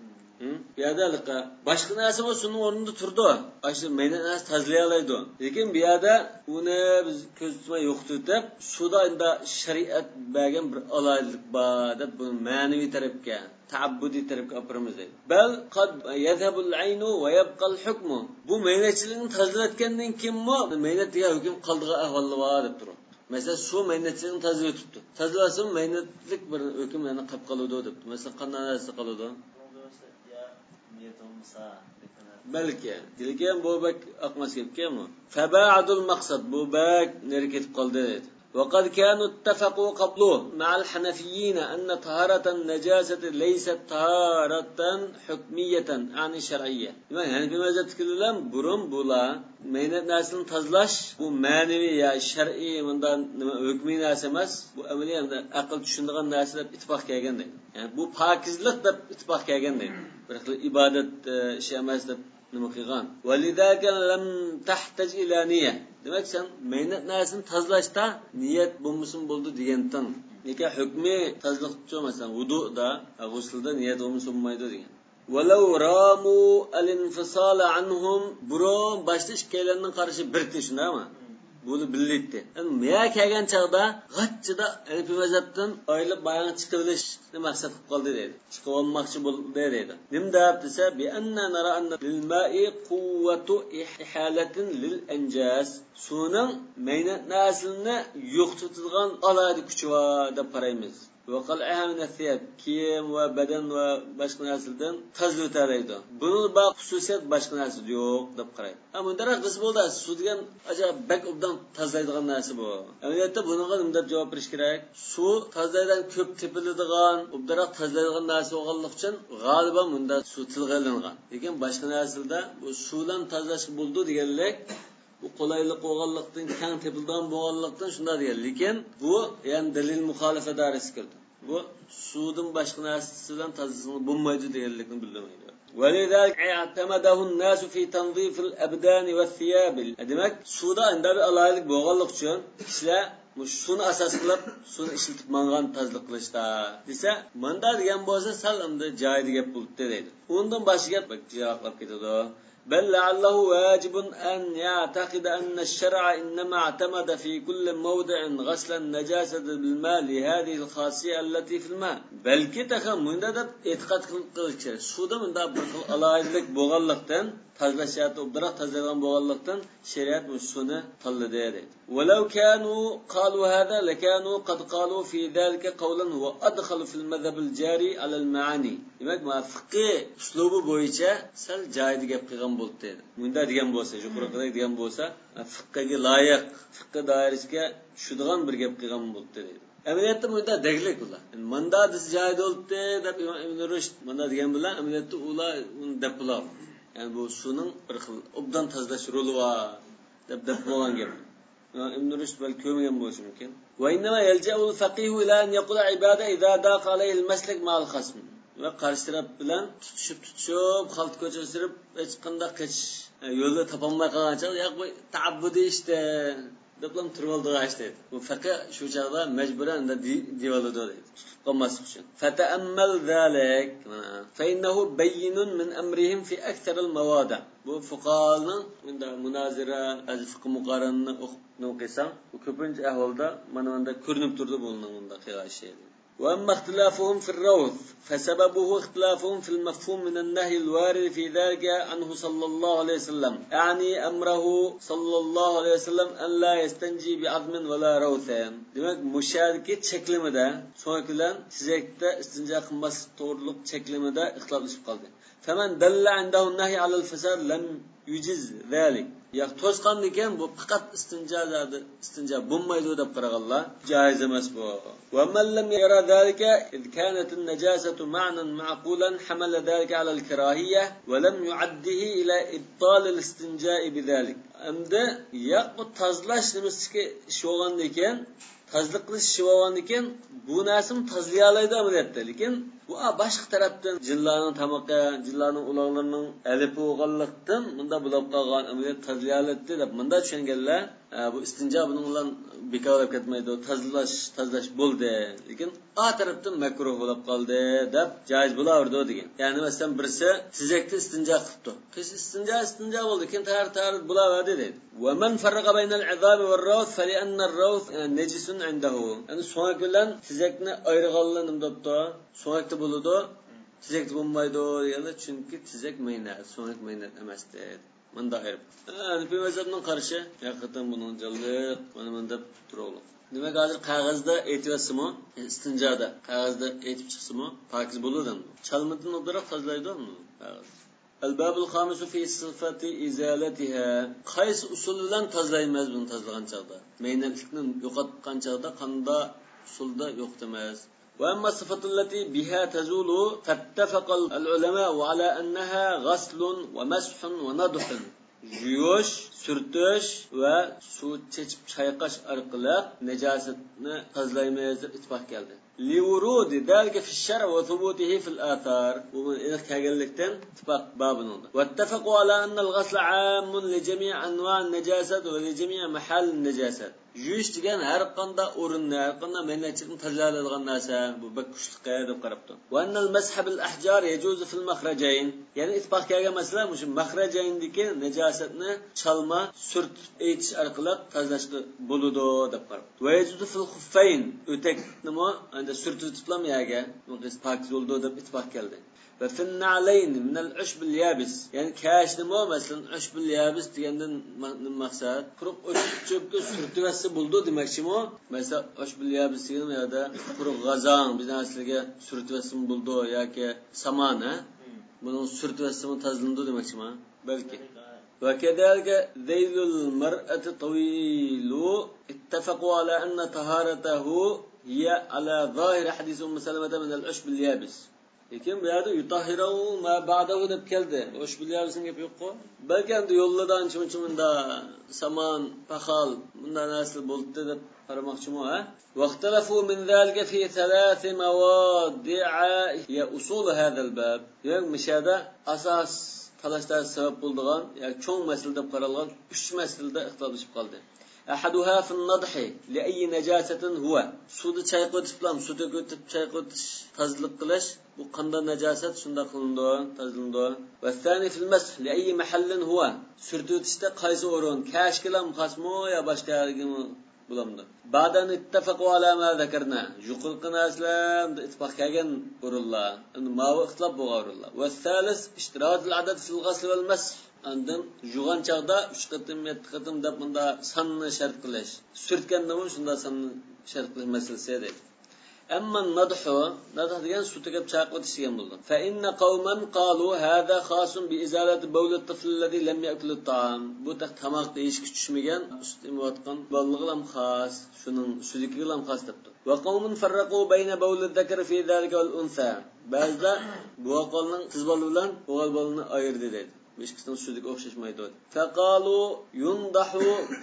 biyadalika boshqa narsa bo'lsa uning o'rnida turdi ashu meni narsa tozalay oladi lekin bu yerda uni biz ko'z tutmay yo'qotib suvda endi shariat bergan bir alohidlik bor deb bu ma'naviy tarafga ta'abbudi tarafga olib boramiz deydi bal qad yadhabu al-aynu va yabqa al-hukmu bu meynatchilikni tozalatgandan keyinmi meynat degan hukm qoldigan ahvollar bor deb turadi masalan suv meynatchilikni tozalatibdi tozalasa meynatlik bir hukm yana qolib qoladi debdi masalan qanday narsa qoladi balki lekin bu bak aqmas ketganmi faba'dul maqsad bu bak nari ketib qoldi dedi وقد كانوا اتفقوا قبله مع الحنفيين أن طهارة النجاسة ليست طهارة حكمية يعني شرعية يعني Hanafi mazhabidagillar burun bula meynat narsani tozalash bu ma'naviy ya shar'iy bundan nima hukmiy narsa emas bu amaliy aql tushunadigan narsa deb ittifoq kelgan deydi ya'ni bu pokizlik deb ittifoq kelgan deydi bir xil ibodat ishi emas deb nima qilgan validaka lam tahtaj ila niyya demak sen meynat narsani tozalashda niyat bo'lmasin bo'ldi degandan lekin hukmi tozaliq bo'lmasan vududa g'uslda niyat bo'lmasa bo'lmaydi degan walau ramu al-infisal anhum burun boshqa ikkalarning qarashi bir shundaymi bunu bildi. Yani meya kelgan chaqda g'achchida Hanifi mazhabdan oylab bayon chiqilishni maqsad qilib qoldi deydi. Chiqib olmoqchi bo'ldi deydi. Nim deb desa bi anna nara anna lil ma'i quwwatu ihalatin lil anjas. Suvning maynat naslini yo'qotadigan alaydi kuchi bor deb qaraymiz. وقلعها من الثياب كيم وبدن وباشق ناسلدن تزلو تاريدو bunun bak xususiyat başka narsa yo'q deb qaraydi. Ammo darak qis bo'ldi, suv degan ajoyib bak obdan tozlaydigan narsa bu. Amaliyotda bunga nima deb javob berish kerak? Suv tozlaydan ko'p tepiladigan, obdaroq tozlaydigan narsa bo'lganlik uchun g'oliban bunda suv tilg'alingan. Lekin boshqa narsalarda bu suvdan tozalash bo'ldi deganlik bu qolaylik bo'lganlikdan, keng tepilgan bo'lganlikdan shunday degan. Lekin bu yani dalil muxolifa dairasiga kirdi. Bu suvdan boshqa narsadan tozalashni bo'lmaydi deganlikni bildirmaydi. ولذلك اعتمده الناس في تنظيف الابدان والثياب. Demak, suvda unda bir alaylik bo'lganlik uchun kishilar shuni asos qilib, suvni ishlatib mangan tozalik qilishda desa, manda degan bo'lsa sal unda joyida gap bo'ldi deydi. Undan boshqa gap javoblab ketadi. بل لعله واجب أن يعتقد أن الشرع إنما اعتمد في كل موضع غسل النجاسة بالماء لهذه الخاصية التي في الماء. بلكي تخم من ده اعتقاد قلقل سودا من ده برخل ألايدلك بغلقتن tazlashiyati obdaraq tazlagan bo'lganlikdan shariat mushuni tanladi deydi. ولو كانوا قالوا هذا لكانوا قد قالوا في ذلك قولا وادخلوا في المذهب الجاري على المعاني. Demak, ma fiqh uslubi bo'yicha sal joyida gap qilgan bo'ldi dedi. Bunda degan bo'lsa, shu quraqaday degan bo'lsa, fiqhga loyiq, fiqh doirasiga tushadigan bir gap qilgan bo'ldi dedi. Amaliyotda bunda deglik ular. Manda dis joyida bo'ldi deb Ibn Rushd manda degan bilan amaliyotda ular uni deb bular. Yani bu suvning bir xil obdan tozalash roli bor deb deb bo'lgan gap. Ibn Rushd bal ko'rmagan bo'lishi mumkin. Va innama yalja'u al-faqih ila an yaqula ibada idza daqa alayhi al-maslak ma'al khasm. Va qarshi taraf bilan tutishib tutishib, xalt ko'chirib hech qanday qish yo'lda topolmay qolgancha, yo'q bu ta'abbudi işte deblam turvaldi g'ashdi. Bu faqih shu chaqda majburan divalada deydi. Tutib qolmaslik uchun. Fata'ammal zalik. Fa innahu bayyinun min amrihim fi akthar al-mawadi'. Bu fuqahaning bunda munozira, fiqh muqaranni o'qisam, bu ko'pincha ahvolda mana bunda ko'rinib turdi bunning bunda qilgan şey. وأما اختلافهم في الروث فسببه اختلافهم في المفهوم من النهي الوارد في ذلك عنه صلى الله عليه وسلم. يعني أمره صلى الله عليه وسلم أن لا يستنجي بعظم ولا روث. Demek müşahidet şeklimede sonrakiler tizekte istinca kılması doğruluk şeklimede ihtilaflaşıp kaldı. فمن دل عنده النهي على الفساد لم يجز ذلك. Ya to'sqan ekan bu faqat istinja dedi. Istinja bo'lmaydi deb qaraganlar joiz emas bu. Va man lam yara zalika id kanat an-najasatu ma'nan ma'qulan hamala zalika 'ala al-karahiyya va lam yu'addihi ila ibtal al-istinja'i bidalik. Endi ya bu tozlash nimasiga ish bo'lgan ekan, tozliq qilish ish bo'lgan ekan, bu narsani tozlay oladi amaliyotda, lekin bu boshqa tarafdan jinlarning tamoqqa, jinlarning uloqlarining alifi o'g'anlikdan bunda bo'lib qolgan amaliyot tozlayoladi deb bunda tushunganlar, bu istinja buning bilan bekor bo'lib ketmaydi, tozlash, tozlash bo'ldi, lekin a tarafdan makruh bo'lib qoldi deb joiz bo'laverdi degan. Ya'ni masalan birisi tizakda istinja qilibdi. Qish istinja istinja bo'ldi, lekin tar tar bo'laverdi dedi. Va man farraqa baynal azab va ar-rawth fa li'anna ar-rawth najisun 'indahu. Yani so'ng bilan tizakni ayirganligini debdi. So'ngakda bo'ladi, tizakda bo'lmaydi deganda chunki tizak maynat, so'ngak maynat emas dedi. Bunda ayirib. Hanifi mazhabning qarishi haqiqatan buning jalliq, mana bunda turadi. Demak, hozir qog'ozda aytyapsizmi? Istinjoda qog'ozda aytib chiqsizmi? Pokiz bo'ladimi? Chalmadan o'droq tozlaydimi? Qog'oz. Al-babul khamis fi sifati izalatiha. Qaysi usul bilan tozlaymiz buni tozlagan chaqda? Maynatlikni yo'qotgan chaqda qanday usulda yo'qotamiz? وأما الصفة التي بها تزول فاتفق العلماء على أنها غسل ومسح ونضح. Juyuş, sürtüş ve su çeçip çayqaş arqılıq necasetini tazlaymayız deb ittifaq geldi. لورود ذلك في الشرع وثبوته في الآثار. ومن إذا كاجلكتن اتفاق بابنا. واتفقوا على أن الغسل عام لجميع أنواع النجاسات ولجميع محل النجاسات. yuyish degan har qanday o'rinni, har qanday menachlikni tozaladigan narsa, bu bak kuchliqqa deb qarabdi. Va annal mashhab al ahjar yajuzu fil makhrajayn. Ya'ni ittifoq kelgan masala shu makhrajayndagi najosatni chalma, surtib aytish orqali tozalashga bo'ladi deb qarabdi. Va yajuzu fil khuffayn, o'taknimi endi surtib tutlam yaga, bu qiz pokiz bo'ldi deb ittifoq keldi. Ve fi'na'leyn minel ushbil yabis. Yani kaşnimo mesela ushbil yabis degandan maqsad quruq o'chib surtivasi bo'ldi demakchimi? Mesela ushbil yabis degan yerda quruq g'azang bizning asliga surtivasi bo'ldi yoki samana buning surtivasi tozalandi demakchimi? Balki. Ve kedalika zaylul mar'ati tawilu ittafaqu ala anna taharatahu hiya ala zahir hadis Umm Salamah min al-ushbil yabis. Lekin bu yerda yutahhiru ma ba'dahu deb keldi. O'sh bilyapsan gap yo'q-ku. Balki endi yo'lladan chimchimda saman, paxal bundan asl bo'ldi deb qaramoqchimi, ha? Vaqtalafu min zalika fi thalath mawadi'a ya usul hada al-bab. Yani mishada asos talashlar sabab bo'lgan, yoki cho'ng masala deb qaralgan uch masalada ixtiloflashib qoldi. أحدها في النضح لأي نجاسة هو سود چayqotish bilan sud o'tib chayqotish tozalik qilish bu qanday najosat shunda qilindi tozalindi va thani fil mash لأي محل هو surtishda qaysi o'rin kashkilam xasmo yo boshqa yergimi bulamdi ba'dan ittafaqu ala ma zakarna yuqulqi naslam ittifoq kelgan o'rinlar endi mavi ixtilof bo'lgan o'rinlar va thalis ishtirat al adad fil ghasl wal mash Andan juğan çağda üç qatım, yetti qatım da bunda sanını şart qilish. Sürtganda bu shunda sanını şart qilish masalasi edi. Amma nadhu, nadhu degan suv tegib chaq o'tishgan bo'ldi. Fa inna qauman qalu hada khasun bi izalati bawl at-tifl alladhi lam ya'kul at-ta'am. Bu tamoq deyish kuchishmagan, sut emayotgan bolalar ham xos, shuning sudiki ham xos debdi. Wa qaumun farraqu bayna bawl adh-dhakar fi dhalika wal untha. Ba'zida bu aqolning qiz bola bilan o'g'il bolani ayirdi dedi. Mishkisdan sudiga o'xshashmaydi. Faqalu yundahu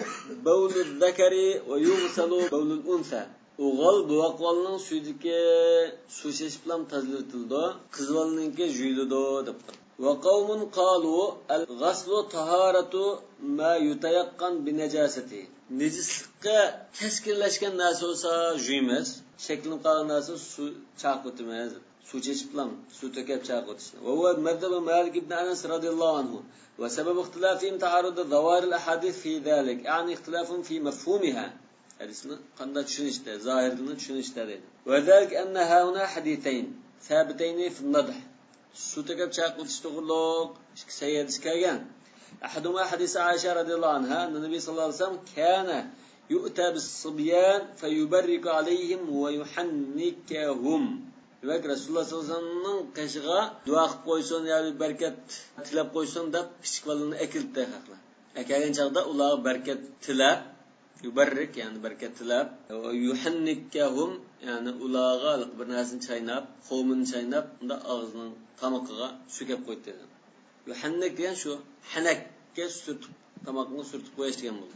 bawlul zakari va yughsalu bawlul unsa. O'g'il buvoqolning sudiki sushish bilan tozalatildi, qizvolninki yuyildi deb. Va qawmun qalu al-ghaslu taharatu ma yutayaqqan bi najasati. Nejislikka keskinlashgan narsa bo'lsa yuymas, shaklini qolgan narsa suv chaqotmas. Suv chechib bilan suv to'kib chaq o'tishni. Va huwa madhhab Malik ibn Anas radhiyallohu anhu. Va sabab ixtilafihim ta'arud ad-dawar al-ahadith fi dhalik, ya'ni ixtilafun fi mafhumiha. Hadisni qanday tushunishda, zohirini tushunishda dedi. Va zalik anna hauna hadithayn thabitayn fi an-nadh. Suv to'kib chaq o'tish to'g'riliq ikki sayyid kelgan. Ahaduma hadis Aisha radhiyallohu anha, Nabiy sallallohu alayhi vasallam kana yu'ta bis-sibyan fayubarriku alayhim wa yuhannikuhum. Demek Rasulullah sallallahu aleyhi ve sellem'nin qishig'a duo qilib qo'ysin yoki barkat tilab qo'ysin deb kichik bolani ekildi haqla. Akagan chaqda ular barkat tilab, yubarrik yani barkat tilab, va yuhannikahum yani ularga bir narsani chaynab, qovmini chaynab, unda og'zining tomoqiga sukab qo'ydi dedi. Yuhannik degan shu hanakka surtib, tomoqni surtib qo'yish degan bo'ldi.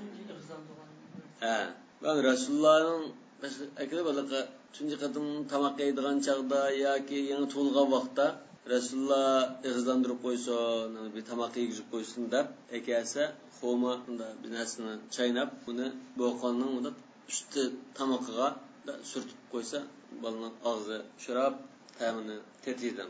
Ha, va Rasulullohning akli balaqa tunji qatim tamoq yeydigan chaqda yoki yangi tug'ilgan vaqtda Rasululloh ig'izlantirib qo'ysin, bir tamoq yegizib qo'ysin deb akasi xoma unda binasini chaynab, uni boqonning unda usti tomoqiga surtib qo'ysa, bolaning og'zi shirab, ta'mini tetiydan.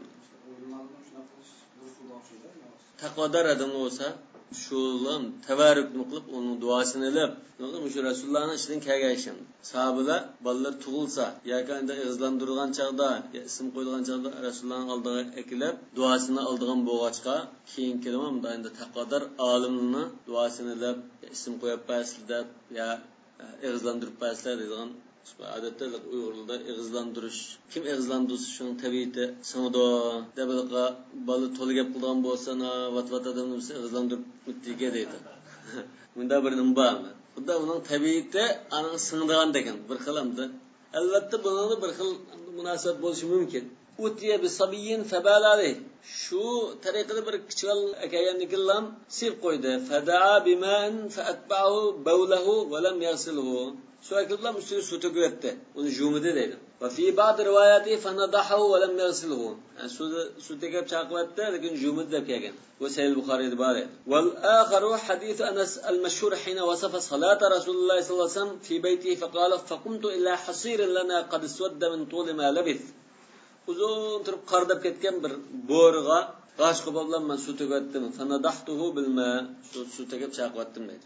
Taqvodor odam bo'lsa, shulan tavarrukni qilib, uning duosini olib, shu Rasulullohning ishidan kelgan. Sahobalar bolalar tug'ilsa, yoki unda ig'izlantirgan chaqda, ism qo'yilgan chaqda Rasulullohning oldiga ekilib, duosini oldigan bo'lg'achqa, keyin kelmam unda endi taqvodor olimni duosini olib, ism qo'yib paslar ya ig'izlantirib paslar degan odatda Uyg'urlarda ig'izlantirish, kim ig'izlantirish shuning tabiati singdi. Dabilqa bola to'la gap qilgan bo'lsa, vat-vat odamni bo'lsa ig'izlantirib mittiga deydi. Bunda bir nima bormi? Bunda uning tabiati aning singdigan degan bir xilamda. Albatta buningda bir xil munosabat bo'lishi mumkin. Utiya bi sabiyin fabalali. Shu tariqada bir kichkina akayannikilam sib qo'ydi. Fadaa biman fatba'u bawlahu va lam yaghsilhu. Suakillam ustiga suv to'kibdi. Uni jumidi deydi. Va fi ba'd rivoyati fanadahu va lam yaghsilhu. Su tekab chaqlatdi, lekin jumud deb kelgan. Bu Sahih Buxoriyda bor edi. Wal akharu hadith Anas al-mashhur hina wasafa salat Rasululloh sallallohu alayhi wasallam fi baytihi faqala faqumtu ila hasirin lana qad iswadda min tuli ma labith. Uzun turib qardab ketgan bir bo'riga g'ash qilib bilan men suv to'katdim. Fanadahtuhu bil ma. Suv to'kib chaqlatdim dedi.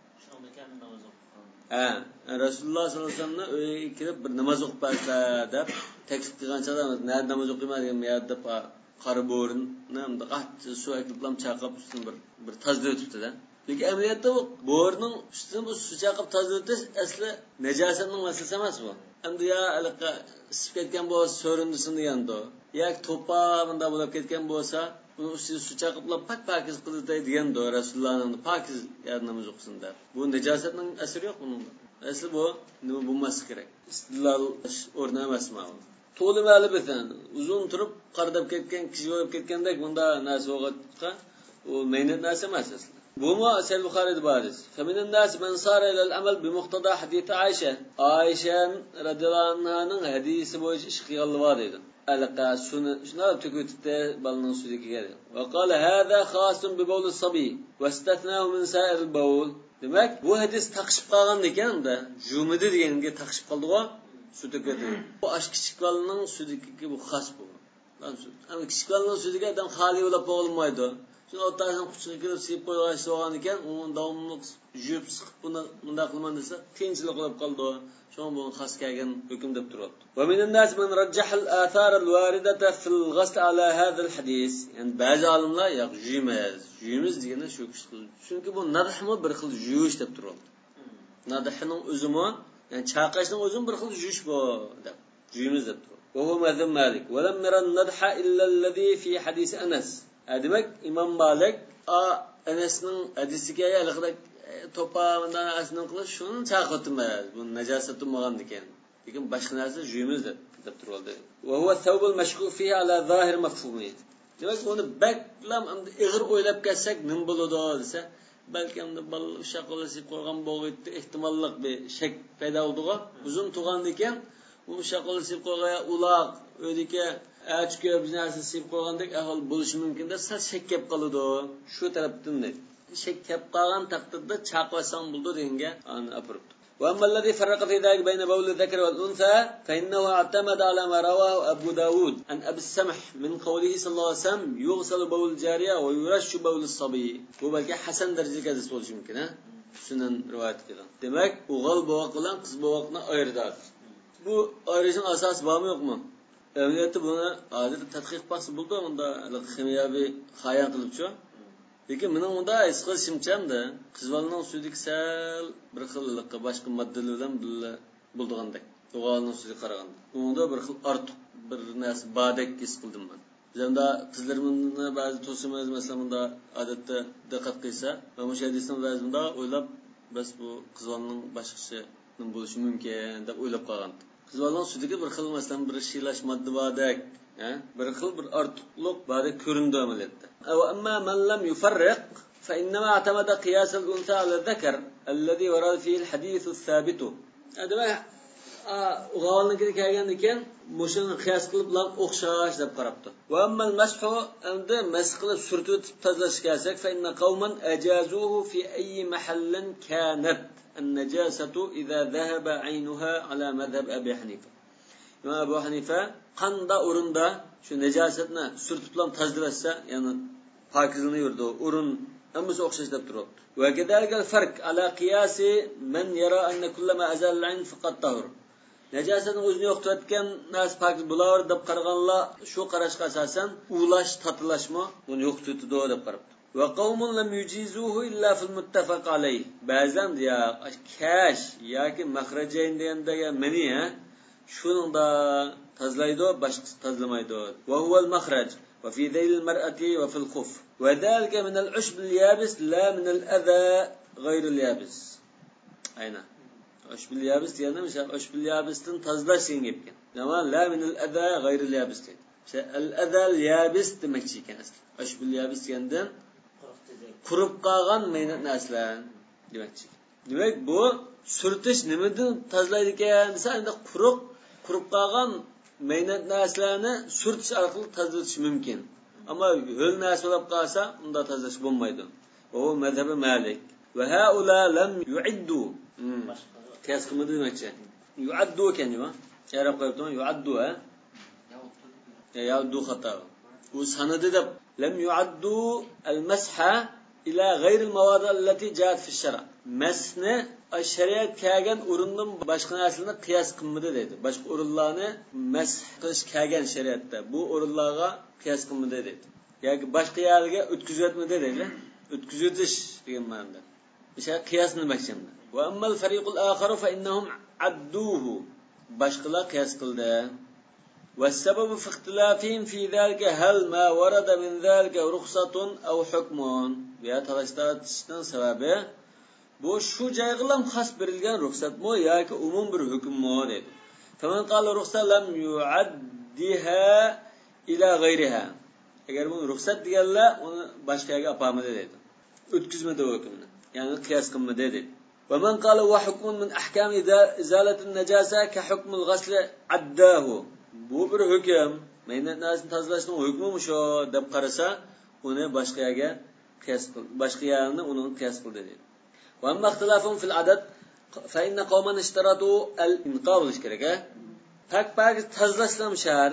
Ha, Rasululloh sallallohu alayhi vasallamni uyiga kirib bir namoz o'qib bersa deb taklif qilgan chog'da nima namoz o'qimaydigan yerda qora bo'rini hamda qattiq suv akiblam chaqib ustini bir bir tozalab o'tibdi-da. Lekin amaliyotda u bo'rining ustini bu suv chaqib tozalatish asli najosatning masalasi emas bu. Endi ya aliqa isib ketgan bo'lsa so'rindisin deganda, yoki to'pa bunda bo'lib ketgan bo'lsa, uni ustiga suv chaqiblar pak pakiz qildi deganda Rasulullohning pakiz namoz o'qisin deb. Bu najosatning asri yo'q buning. Asli bu nima bo'lmasi kerak. Istidlol o'rni emas bu. To'li mali bitan uzun turib qardab ketgan kishi bo'lib ketgandek bunda narsa o'qitqa u mehnat narsa emas asli. Bu mu Sahih Buxoriyda bor edi. Faminan nas man sara ila al-amal bi muqtada hadith Aisha. Aisha radhiyallohu anhaning hadisi bo'yicha ish qilganlar edi. Alqa shuni shuna tugutdi balning sudiga. Va qala hada khasun bi bawl as-sabi wastatnahu min sa'ir al-bawl. Demak, bu hadis taqishib qolgan ekan-da, jumidi deganga taqishib qoldi-ku. Sudiga. Bu ash kichik balning sudiga bu xos bu. Ana kichik balning sudiga adam xoli bo'lib bo'lmaydi. Shuni o'rtasidan quchiga kirib siyib qo'ygan so'g'an ekan, uni davomli yub siqib buni bunda qilman desa, tinchlik qilib qoldi. Shon bu xos kelgan hukm deb turibdi. Va minan nas man rajjaha al-athar al-waridata fil ghasl ala hadha al-hadis. Yani ba'zi olimlar yo'q, juymiz, juymiz degani shu kishi. Chunki bu nadhmi bir xil yuyish deb turibdi. Nadhning o'zimi, yani chaqashning o'zimi bir xil yuyish bu deb. Juymiz deb turibdi. Va huwa madhhab Malik. Wa lam yara an-nadha illa alladhi fi hadis Anas. Demak, Imom Malik Anasning hadisiga yaqinda to'pamdan asning qilish shuni chaqirtmas. Bu najosat bo'lmagan ekan. Lekin boshqa narsa juyimiz deb deb turoldi. Va huwa thawbul mashkuk fihi ala zahir mafhumi. Demak, uni baklam endi ig'ir o'ylab kelsak, nim bo'ladi desa, balki endi bal shaqolashib qo'ygan bo'g'itdi ehtimollik bir shak paydo bo'ldi-ku. Uzun tug'an ekan, u shaqolashib qo'ygan uloq o'dika Ach ko'p narsa sib qo'ygandek ahvol bo'lishi mumkin deb sal shak kelib qoladi. Shu tarafdan shak kelib qolgan taqdirda chaqlasam bo'ldi deganga ani apiribdi. Va ammallazi farraqa fi dalik bayna bawl al-dhakar wal untha fa innahu i'tamada ala ma rawahu Abu Dawud an Abi Samh min qawlihi sallallohu alayhi wasallam yughsalu bawl al-jariya wa yurashu bawl as-sabi. Bu balki hasan darajaga hadis bo'lishi mumkin, ha? Sunan rivoyat qilgan. Demak, o'g'il bovoq bilan qiz bovoqni ayiradi. Bu ayirishning asosi bormi yo'qmi? Amaliyotda buni hozir tadqiq qilsa bo'ldi, unda ximiyaviy xayon qilibchi. Lekin meni unda his qilishimcha-da, qizvalning sudiki sal bir xillikqa boshqa moddalar bilan birga bo'lgandek. O'g'alning sudiga qaraganda. Unda bir xil ortiq bir narsa bordek his qildim men. Bizda qizlarimni ba'zi to'simiz masalan bunda odatda diqqat qilsa, mana shu hadisni ba'zida o'ylab, bas bu qizvalning boshqasining bo'lishi mumkin deb o'ylab qolgan. Qizvalning sudiga bir xil masalan bir shilash modda bordek, ha? Bir xil bir ortiqlik bordek ko'rindi amaliyotda. Wa amma man lam yufarriq fa innama atamada qiyas al-untha ala al-dhakar alladhi warada fihi al-hadith ath-thabit. Adama o'g'alnikiga kelgan ekan, mushuni qiyas qilib bilan o'xshash deb qarabdi. Va amma al-mashu endi mas qilib surtib tozalash kelsak, fa inna qauman ajazuhu fi ayyi mahallin kanat an-najasatu idha dhahaba 'aynuha ala madhhab Abi Hanifa. Imam Abu Hanifa qanda o'rinda shu najosatni surtib bilan tozalatsa, ya'ni pokizlikni yurdi, o'rin hammasi o'xshash deb turibdi. Va kadalika farq ala qiyasi man yara anna kullama azal al-'ayn faqat tahur. Najosatni o'zini yo'qotgan narsa pokiz bo'lar deb qaraganlar shu qarashga asosan ulash, tatilashmi uni yo'qotdi deb qarabdi. Va qaumun lam yujizuhu illa fil muttafaq alayh. Ba'zan ya kash yoki makhrajayn degandagi mani ha shunda tazlaydi, boshqa tazlamaydi. Va huwa al-makhraj va fi dhayl al-mar'ati va fil khuf. Wa dalika min al-ushb al-yabis la min al-adha ghayr al-yabis. Ayna. Ushb al-yabis yana misal ushb al-yabisdan tazlash degan gapkan. Nima la min al-adha ghayr al-yabis. Şey al-adha al-yabis demakchi ekan asli. Ushb al-yabis degandan qurib qolgan mehnat narsalar demakchi. Demak bu surtish nimadan tazlaydi ekan desa, endi quruq qurib qolgan maynat narsalarni surtish orqali tozalatish mumkin. Ammo ho'l narsa bo'lib qolsa, unda tozalash bo'lmaydi. O mazhabi Malik. Va haula lam yu'iddu. Qiyas qilmadi demakchi. Yu'addu ekan yo. Arab qo'yibdi, yu'addu ha. Yu'addu xato. U sanadi deb lam yu'addu al-masha ila ghayr al-mawad allati ja'at fi ash-shar'. Masni shariat kelgan o'rindan boshqa narsalarni qiyas qilmadi dedi. Boshqa o'rinlarni mas qilish kelgan shariatda bu o'rinlarga qiyas qilmadi dedi. Yoki boshqa yerga o'tkazatmadi dedi. O'tkazatish degan ma'noda. O'sha qiyas nimachianda. Va ammal fariqul akharu fa innahum adduhu. Boshqalar qiyas qildi. والسبب في اختلافهم في ذلك هل ما ورد من ذلك رخصة أو حكم veya talashtirishning sababi bu shu joyga xos berilgan ruxsatmi yoki umum bir hukmmi dedi. Faman qala ruxsat lam yu'addiha ila ghayriha. Agar bu ruxsat deganlar uni boshqaga olmadi dedi. O'tkazmadi hukmni. Ya'ni qiyas qilmadi dedi. Wa man qala wa hukmun min ahkam izalati an-najasa ka hukm al-ghusl addahu. Bu bir hukm, maynat narsani tozalashning hukmi shu deb qarasa, uni boshqaga qiyas qil, boshqa yerni uni qiyas qildi dedi. Va amma ixtilafun fil adad fa inna qawman ishtaratu al-inqa bo'lish kerak. Pak pak tozalashlam shart.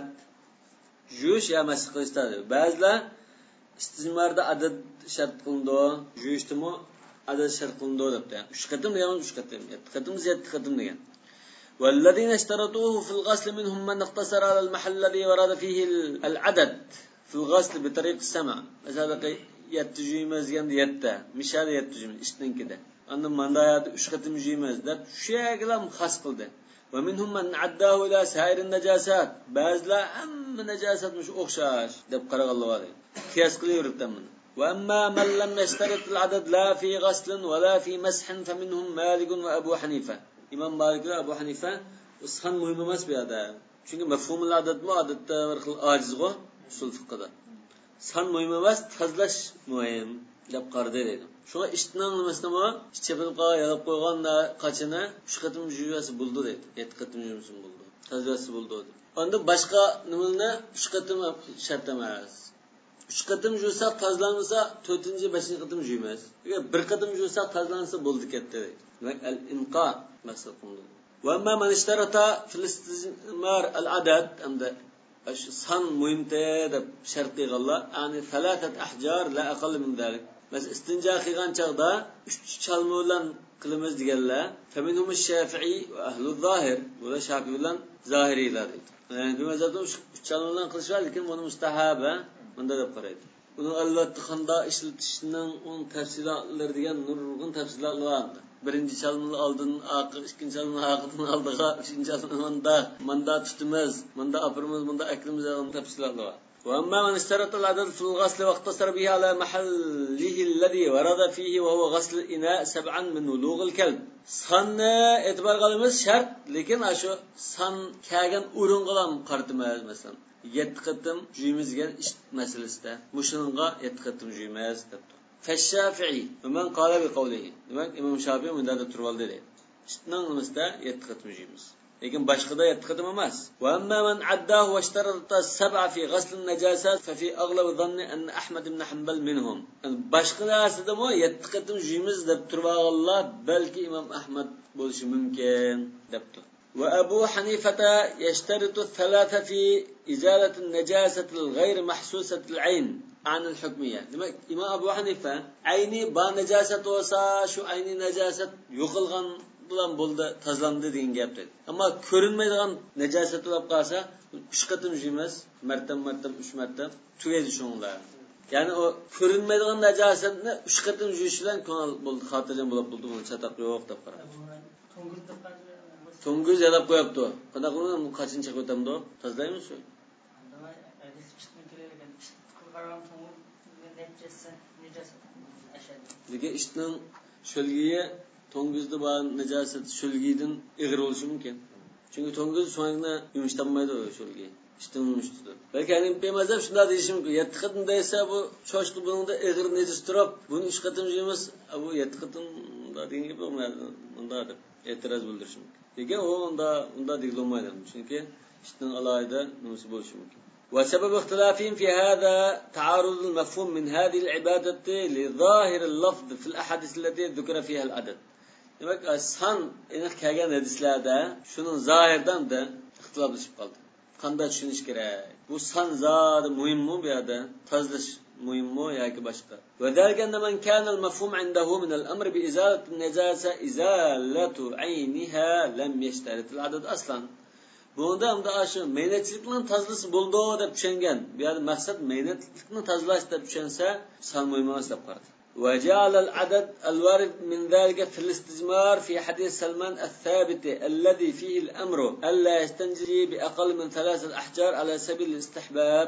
Jush ya masx qilishdi. Ba'zilar istimorda adad shart qilindi, jushdimi adad shart qilindi debdi. uch qatim degan uch qatim, yetti qatim yetti qatim degan. والذين اشترطوه في الغسل منهم من اقتصر على المحل الذي ورد فيه العدد في الغسل بطريق السمع. مثلا يتجيمز يند يتا مش هذا يتجيمز اشتن كده أن من ضايعت وش ختم جيمز ده شيء كلام خاص قلده. ومنهم من عداه إلى سائر النجاسات بعض لا أم نجاسات مش أخشاش ده بقرق الله عليه كياس كلي يرتمن. وأما من لم يشترط العدد لا في غسل ولا في مسح فمنهم مالك وأبو حنيفة. İmam Malik ve Abu Hanife san muhim emas bu yerda. Çünkü mefhumul adat bu adatda bir xil aciz go usul fiqhda. San muhim emas, tozalash muhim deb qaradi dedi. Şuna iştinin nimasimi? İçepilib qo'ygan, yalab qo'ygan qachini uch qatim juyasi bo'ldi dedi. yetti qatim juyasi bo'ldi. Tozalasi bo'ldi dedi. Onda boshqa nimani uch qatim shart emas. uch qatim juysa tozalansa to'rtinchi beshinchi qatim juymas. Agar bir qatim juysa tozalansa bo'ldi ketdi dedi. Demak al-inqa maqsad qildi. Va amma man ishtarata fil istismar al-adad amda san muhimda deb shart qilganlar, ya'ni thalathat ahjar la aqall min zalik. Mas istinja qilgan chaqda uch chalma bilan qilamiz deganlar, faminhum ash-shafi'i va ahli az-zahir, bular shafi'i bilan zahiriylar deydi. Ya'ni bu mazhabda uch chalma bilan qilishlar, lekin buni mustahaba bunda deb qaraydi. Uni albatta qanday ishlatishning on tafsilotlari degan nurg'un tafsilotlar bor. Birinchi chalmani oldin aqil, ikkinchi chalmani aqildan oldiga, uchinchi chalmani manda, manda tutimiz, manda aprimiz, manda aklimiz degan tafsilotlar bor. Va amma man istarata al-adad fi al-ghusl wa ikhtasara bihi ala mahallihi alladhi warada fihi wa huwa ghusl ina' sab'an min ulugh al-kalb. Sanni e'tibor qilamiz shart, lekin shu san kelgan o'ringa ham qaratmaymiz masalan. yetti qatim juyimiz degan ish masalasida mushinga yetti qatim juyimiz debdi. Fash-Shafi'i man qala bi qawlihi. Demak Imom Shafi'i bunda da turib oldi dedi. Ishning nimasida yetti qatim juyimiz. Lekin boshqada yetti qatim emas. Va amma man addahu wa ishtarata sab'a fi ghusl an-najasat fa fi aghlab dhanni anna Ahmad ibn Hanbal minhum. Boshqa narsadami yetti qatim juyimiz deb turib olganlar balki Imom Ahmad bo'lishi mumkin debdi. وأبو حنيفة يشترط الثلاثة في إزالة النجاسة الغير محسوسة العين عن الحكمية. لما إمام أبو حنيفة عيني با نجاسة وسا شو عيني نجاسة يقلغن بلان بولد تزلاند دين جابت. أما كورنميدغان نجاسة لبقاسا üç قتم جيمس مرتم مرتم üç مرتم تugaydi şunlar. Yani o ko'rinmaydigan najosatni uch qatim yuvish bilan ko'ngil bo'ldi, xotirjam bo'lib bo'ldi, buni chataq yo'q deb qaradi. To'ng'iz yalab qo'yapti. Qanaqa qilib qachin chiqib o'tamdi? Tozlaymiz shu. Lekin ishning sho'lgiga to'ng'izda bor najosat sho'lgidan ig'ir bo'lishi mumkin. Chunki to'ng'iz so'ngni yumishtanmaydi sho'lgi. Ishdan yumishdi. Balki anim pemazab shunday deyish mumkin. yetti qatim desa bu cho'shqi buningda ig'ir nejis turib, buni uch qatim yeymiz, bu yetti qatim degan gap bo'lmaydi. Unda deb. e'tiroz bildirishi mumkin. Lekin u unda unda degilmaydi. Chunki ishdan alayda nimasi bo'lishi mumkin. وسبب اختلافهم في هذا تعارض المفهوم من هذه العبادة لظاهر اللفظ في الأحاديث التي ذكر فيها العدد. Demek san aniq kelgan hadislarda shuning zohirdan da ixtiloflashib qoldi. Qanday tushunish kerak? Bu san zodi muhimmi bu yerda? Tozalash muhimmi yoki boshqa? Va dalganda man kana al-mafhum indahu min al-amr bi izalati an-najasa izalatu ayniha lam yashtarit al-adad aslan. Bunda hamda shu meynatlikning tozalasi bo'ldi deb tushungan. Bu yerda maqsad meynatlikni tozalash deb tushunsa, san muhim emas deb qaradi. وجعل العدد الوارد من ذلك في الاستجمار في حديث سلمان الثابت الذي فيه الأمر ألا يستنجي بأقل من ثلاثة أحجار على سبيل الاستحباب.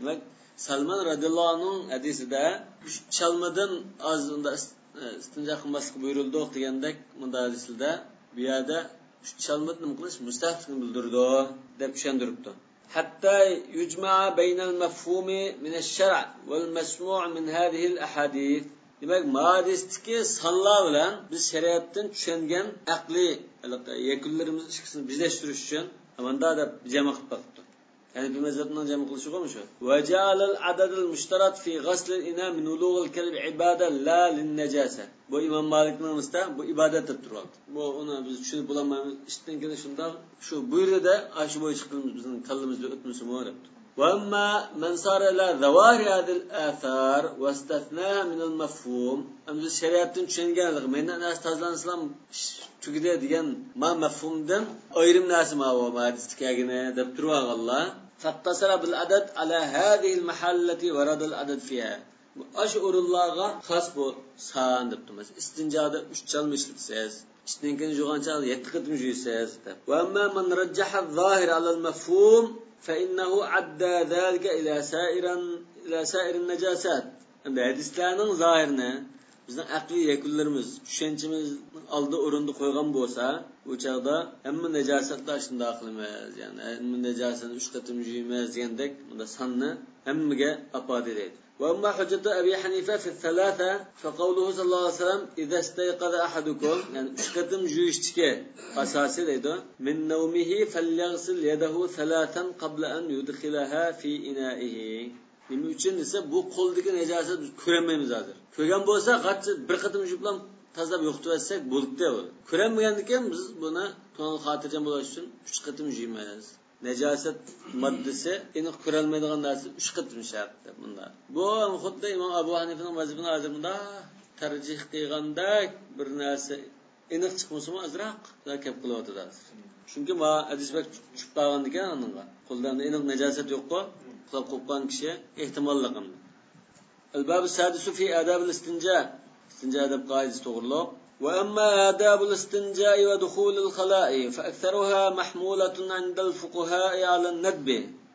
سلمان رضي الله عنه حديث ده çalmadan az unda istinja qilmaslik buyurildi degandek bunda hadisda bu yerda çalmadan qilish mustahbni bildirdi deb tushuntiribdi. حتى يجمع بين المفهوم من الشرع والمسموع من هذه الأحاديث. Demek madistiki sanlar bilan biz şeriatdan tushungan aqli yakunlarimizni ikkisini birlashtirish uchun amanda deb jama qilib qo'yibdi. Ya'ni bu mazhabni jama qilishi qo'ymi shu? Va ja'al al-adad al-mushtarak fi ghasl al-ina min ulugh al-kalb ibada la lin-najasa. Bu Imom Malikning usta bu ibodat deb turadi. Bu uni biz tushunib bo'lmaymiz. Ishdan keyin shunda shu buyurda shu bo'yicha qilamiz bizning kallimizda o'tmasimi debdi. وأما من صار إلى ظواهر هذه الآثار واستثناء من المفهوم أمز الشريعة تشنجان من الناس تازلان إسلام تقدر ديان ما مفهومدن أيرم ناس ما هو ما تستكاجنا دبتروها الله فاتصل بالعدد على هذه المحل التي ورد العدد فيها أشعر الله خاص بو سان دبتمس استنجادة وشتشال مشلساز اشتنكن جوغانشال يتقدم جيساز وأما من رجح الظاهر على المفهوم فإنه عدى ذلك إلى سائر إلى سائر النجاسات. عند hadislarning zahirini bizning aqliy yakunlarimiz, tushunchimiz oldi o'rinda qo'ygan bo'lsa, u chaqda hamma najosatlar shunday qilmaymiz, ya'ni hamma najosatni uch qatim yuymaymiz degandek, bunda sanni hammaga ifoda etadi. وأما حجة أبي حنيفة في الثلاثة فقوله صلى الله عليه وسلم إذا استيقظ أحدكم يعني أشكتم جوشتك أساسي ليدو من نومه فليغسل يده ثلاثا قبل أن يدخلها في إنائه. Nima uchun desa bu qo'ldagi najosat biz ko'rmaymiz hozir. Ko'rgan bo'lsa qattiq bir qatim yuvib bilan tozalab yo'qitib olsak bo'ldi. Ko'rmagandan biz buni to'g'ri xotirjam bo'lish uchun uch qatim yuymaymiz. Najosat moddasi aniq ko'rolmaydigan narsa uch qatim shart deb bunda. Bu xuddi Imom Abu Hanifaning mazhabini hozir bunda tarjih qilgandek bir narsa aniq chiqmasa azroq zakab qilyotdi. Chunki ma hadis bak tushib qolgan ekan unga. Qo'ldan aniq najosat yo'q-ku, qilib qo'ygan kishi ehtimolligim. Al-bab as-sadis fi adab al-istinja. Istinja adab qoidasi to'g'riliq. وأما آداب الاستنجاء ودخول الخلاء فأكثرها محمولة عند الفقهاء على الندب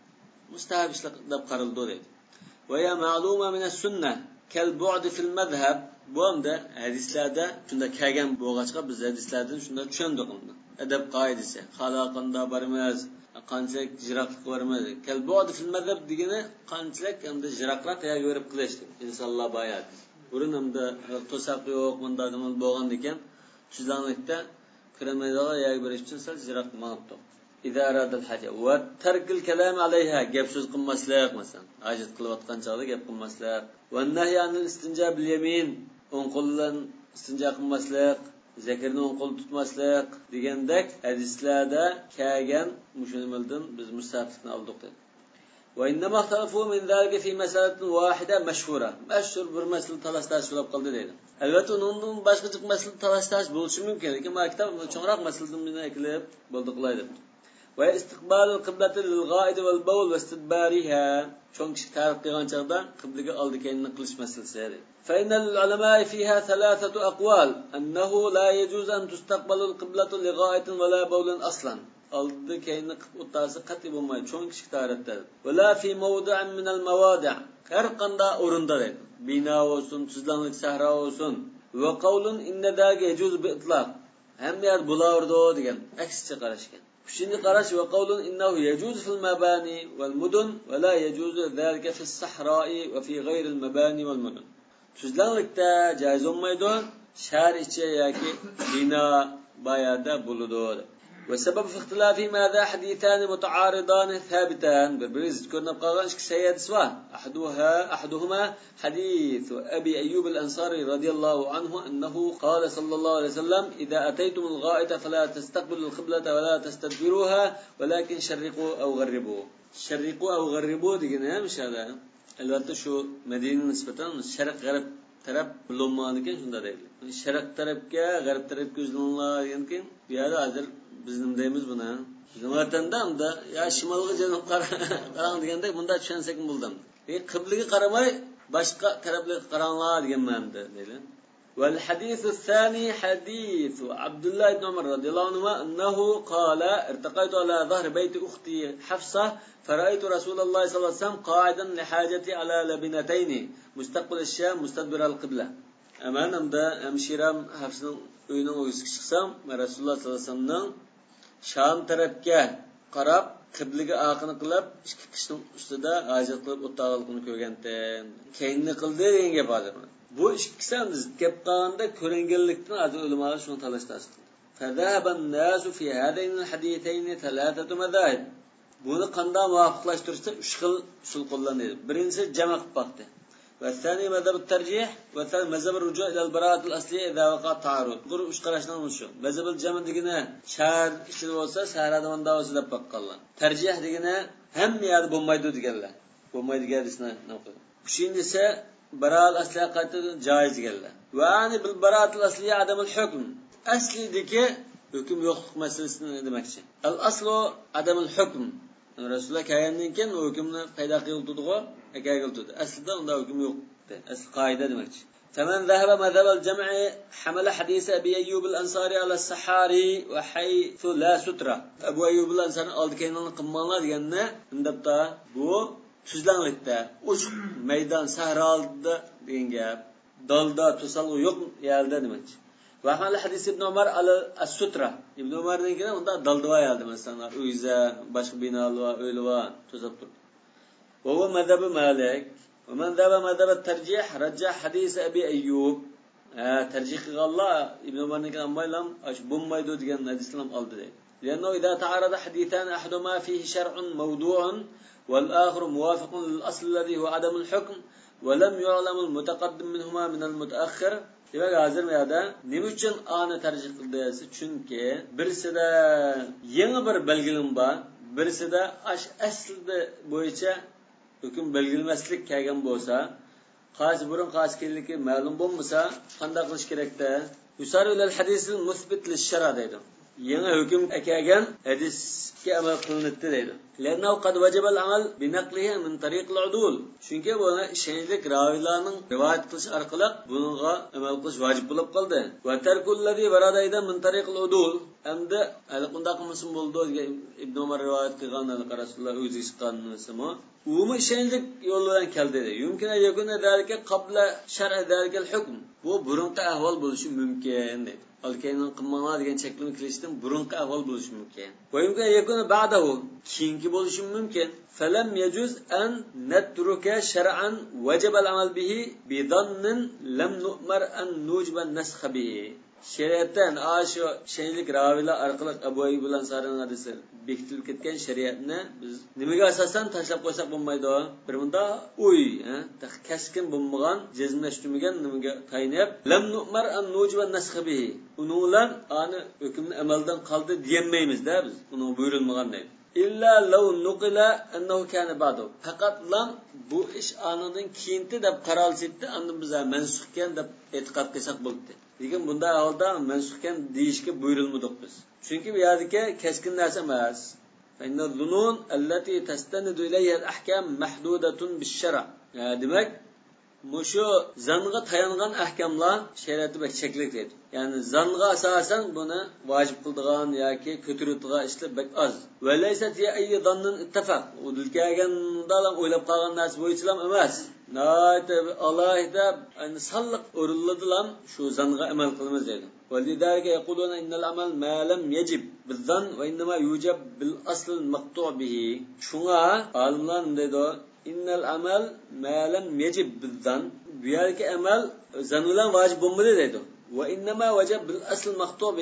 مستحب دب قرلدو وهي معلومة من السنة كالبعد في المذهب بومدا حديثلerde şunda kelgan bo'lg'achqa biz hadislardan shunda tushundik uni adab qoidasi xalaqanda barmaz qanchalik jiroqlik barmaz kalbu'd fil madhab degani qanchalik hamda jiroqroq yo'l ko'rib qilishdi insonlar bayat Burunumda to'saq yo'q, bunda nima bo'lgan ekan, sizlarlikda kiramaydigan yo'l berish uchun sal jiroq ma'lumot. Idaradil haja va tarkil kalam alayha gap so'z qilmaslik, masalan, hojat qilayotgan chog'da gap qilmaslik. Va nahy anil istinja bil yamin, o'ng qo'l bilan istinja qilmaslik, zakarni o'ng qo'l tutmaslik degandek hadislarda kelgan mushunimizdan biz mustahblikni oldik dedi. وإنما اختلفوا من ذلك في مسألة واحدة مشهورة مشهور برمسل تلاستاش شلاب قلد دينا البته نونن başka çık mesele talaştaş buluşu mümkün ki ama kitap çoğrak meseleden birine ekleyip bulduklaydı. Ve istiqbalul kıbleti lil gaid vel bawl ve istidbariha çok kişi tarif qilgan çağda kıblege aldı kendini kılış meselesi dedi. Fe innel ulema fiha thalathatu aqwal ennehu la yecuz en tustaqbalul kıbletu li gaidin ve la bawlin aslan. Aldı kendini kıblesi kat'i bulmayı çok kişi tarif dedi. Ve la fi mevdi'in minel mevadi' her qanda orunda dedi. Bina olsun, tuzlanlık sahra olsun. Ve kavlun inne dâge yecuz bi itlaq. Hem yer bulardı degen. Aksice qarashgan. Şimdi qarash ve kavlun innehu yecuz fil mabani vel mudun ve la yecuz zâlike fis sahra'i ve fi gayril mabani vel mudun. Tuzlanlıkta caiz olmaydı. Şehir içi yaki bina bayada buludu. وسبب في اختلاف ماذا حديثان متعارضان ثابتان بربريز كنا بقاغان شك سيد سوا أحدها أحدهما حديث أبي أيوب الأنصاري رضي الله عنه أنه قال صلى الله عليه وسلم إذا أتيتم الغائط فلا تستقبلوا القبلة ولا تستدبروها ولكن شرقوا أو غربوا شرقوا أو غربوا دينا مش هذا الوقت شو مدينة نسبة الشرق غرب taraf bulunmaganken shunda deydi. Sharq tarafga, g'arb tarafga uzunlar ekan. Bu yerda hozir biz nima deymiz buni? Bizim vatanda unda ya shimolga janub qarang deganda bunda tushunsak bo'ldim. E qiblaga qaramay boshqa taraflarga qaranglar degan ma'noda deydi. Wal hadith ath-thani hadith Abdullah ibn Umar radhiyallahu anhu annahu qala irtaqaytu ala dhahr bayt ukhti Hafsa فرأيت رسول الله صلى الله عليه وسلم قاعدا لحاجتي على لبنتين مستقبل الشام مستدبر القبلة. أمان أمدا أمشيرام حفصن öýüniň öýüsü çyksam, Rasulullah sallallahu aleyhi ve sellem'den Şam tarapga qarap, qiblaga aqyny qilib, ikki kişinin ustida hajat qilib o'taqalygyny ko'rgenden. Keýinni qildi degan gap hozir. Bu ikkisi ham gap qilganda ko'rengenlikdan hozir ulamalar şunu talashdi. Fadahaban nasu fi hadayn al-hadithayn thalathatu madahib. Bunu qanday muvofiqlashtirsa uch xil usul qo'llanadi. Birinchisi jama' qilib baxti. Va thani mazhab at-tarjih va thani mazhab ar-ruju' ila al-bara'at al-asliya idha waqa ta'arud. Bu uch qarashdan shu. Mazhab al-jama' degina shahar ichida bo'lsa, shaharda manda bo'lsa deb baqqanlar. Tarjih degina hamma yerda bo'lmaydi deganlar. Bo'lmaydi deganlar nima qiladi? Uchinchisi bara'at al-asliya qayta joiz deganlar. Va ani bil bara'at al-asliya adam al-hukm. Aslidagi hukm yo'qlik masalasini demoqchi. Al-aslu adam al-hukm. Rasulullah kelgandan keyin o hukmni paydo qildi-ku, aka qildi. Aslida unda hukm yo'q. Asl qoida demoqchi. Faman zahaba madhab al-jam'i hamala hadis Abi Ayyub al-Ansari ala as-Sahari wa haythu la sutra. Abu Ayyub al-Ansari oldi keynini qilmanglar deganni, undabda bu tuzlanlikda, uch maydon sahrolda degan gap. Dalda to'salg'i yo'q yerda demoqchi. Va hal hadis ibn Umar ala as-sutra. Ibn Umar degan unda daldoa yaldi masalan, uyza, boshqa binolar, o'ylar to'sab turdi. Va huwa madhab Malik. Va man dhaba madhab at-tarjih rajjah hadis Abi Ayyub. Ha, tarjih qilganlar Ibn Umar degan ammaylam ash bo'lmaydi degan hadislar oldi deydi. Lianna idha ta'arada hadithan ahaduhuma fihi shar'un mawdu'un wal akhar muwafiqun lil asl alladhi huwa adam al-hukm wa lam yu'lam al-mutaqaddim minhuma min al-mutaakhir. Demek hozir bu yerda nima uchun ani tarjih qildi desa, chunki birisida yangi bir belgilim bor, birisida ash aslida bo'yicha hukm belgilanmaslik kelgan bo'lsa, qaysi burun qaysi keliki ma'lum bo'lmasa, qanday qilish kerakda? Yusar ilal hadisil musbit lish-shara deydi. Yangi hukm kelgan hadisga amal qilinadi deydi. Lanna qad wajaba al-amal bi naqlihi min tariq al-udul. Chunki buni ishonchli ravilarning rivoyat qilish orqali bunga amal qilish vojib bo'lib qoldi. Va tarkul ladhi waradayda min tariq al-udul. Endi hali qanday qilmasin bo'ldi degan Ibn Umar rivoyat qilgan Rasululloh o'zi chiqqanmisimi? Umi ishonchli yo'l bilan keldi dedi. Yumkin yakuna dalika qabla shar'i dalika al-hukm. Bu burunqi ahvol bo'lishi mumkin dedi. Alkayning qilmanglar degan cheklini qilishdan burunqi ahvol bo'lishi mumkin. Va yumkin yakuna ba'dahu keyingi bo'lishi mumkin. Falam yajuz an natruka shar'an wajaba al-amal bihi bi dhannin lam nu'mar an nujiba an-naskh bihi. Shariatdan asho shaylik ravilar orqali Abu Ayyub al-Ansarining hadisi bekitilib ketgan shariatni biz nimaga asosan tashlab qo'ysak bo'lmaydi? Bir bunda uy, ha, kaskin bo'lmagan, jazmlashtirmagan nimaga taynab, lam nu'mar an nujiba an-naskh bihi. Unulan ani hukmni amaldan qoldi demaymiz-da biz. Uni buyurilmagan deydi. İlla law nuqila annahu kana ba'du. Faqat lam bu ish anidan keyinti deb qaralsaydi, andan biz mansukkan deb e'tiqod qilsak bo'ldi. Lekin bunda holda mansukkan deyishga buyurilmadik biz. Chunki bu yerdagi keskin narsa emas. Inna zunun allati tastanidu ilayha al-ahkam mahdudatun bish-shar'. Demak, mushu zanga tayangan ahkamlar shariatda bek cheklik deydi. Ya'ni zanga asosan buni vojib qildigan yoki ko'taradigan ishlar bek oz. Va laysa ya ayyi dhannin ittafaq. Udilkaganda o'ylab qolgan narsa bo'yicha emas. Nayta Allohda sonliq o'rinladilar shu zanga amal qilamiz deydi. Validalika yaquluna innal amal ma lam yajib bil-dhann va innama yujab bil-asl al-maqtu' bihi. Shunga olimlar deydi, innal amal ma lam yajib bil-dhann, bu yergi amal zan bilan vojib bo'lmaydi deydi. Va innama wajab bil-asl al-maqtu' bihi.